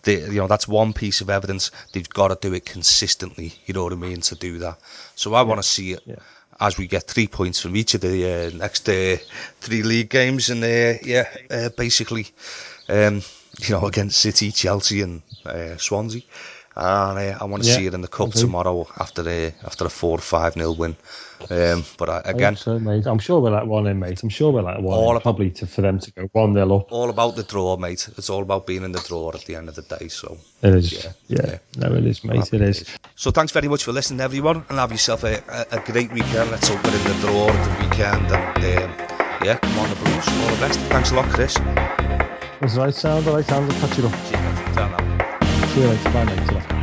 Speaker 1: that's one piece of evidence. They've got to do it consistently, you know what I mean, to do that. So I want to see it as we get 3 points from each of the next 3 league games, and basically, against City, Chelsea, and Swansea. And I want to see it in the cup tomorrow after a 4-5-0 win. But again,
Speaker 2: I hope so, mate. I'm sure we'll let one in, mate. I'm sure we'll let one in, probably for them to go 1-0 up.
Speaker 1: All about the draw, mate. It's all about being in the draw at the end of the day. So
Speaker 2: it is. Yeah. No, it is, mate. It is.
Speaker 1: So thanks very much for listening, everyone, and have yourself a great weekend. Let's hope we're in the draw at the weekend. And come on, the Blues. All the best. Thanks a lot, Chris.
Speaker 2: That's right, sound. All right, I'll catch you up.
Speaker 1: See you later.
Speaker 2: See you later. Bye, mate.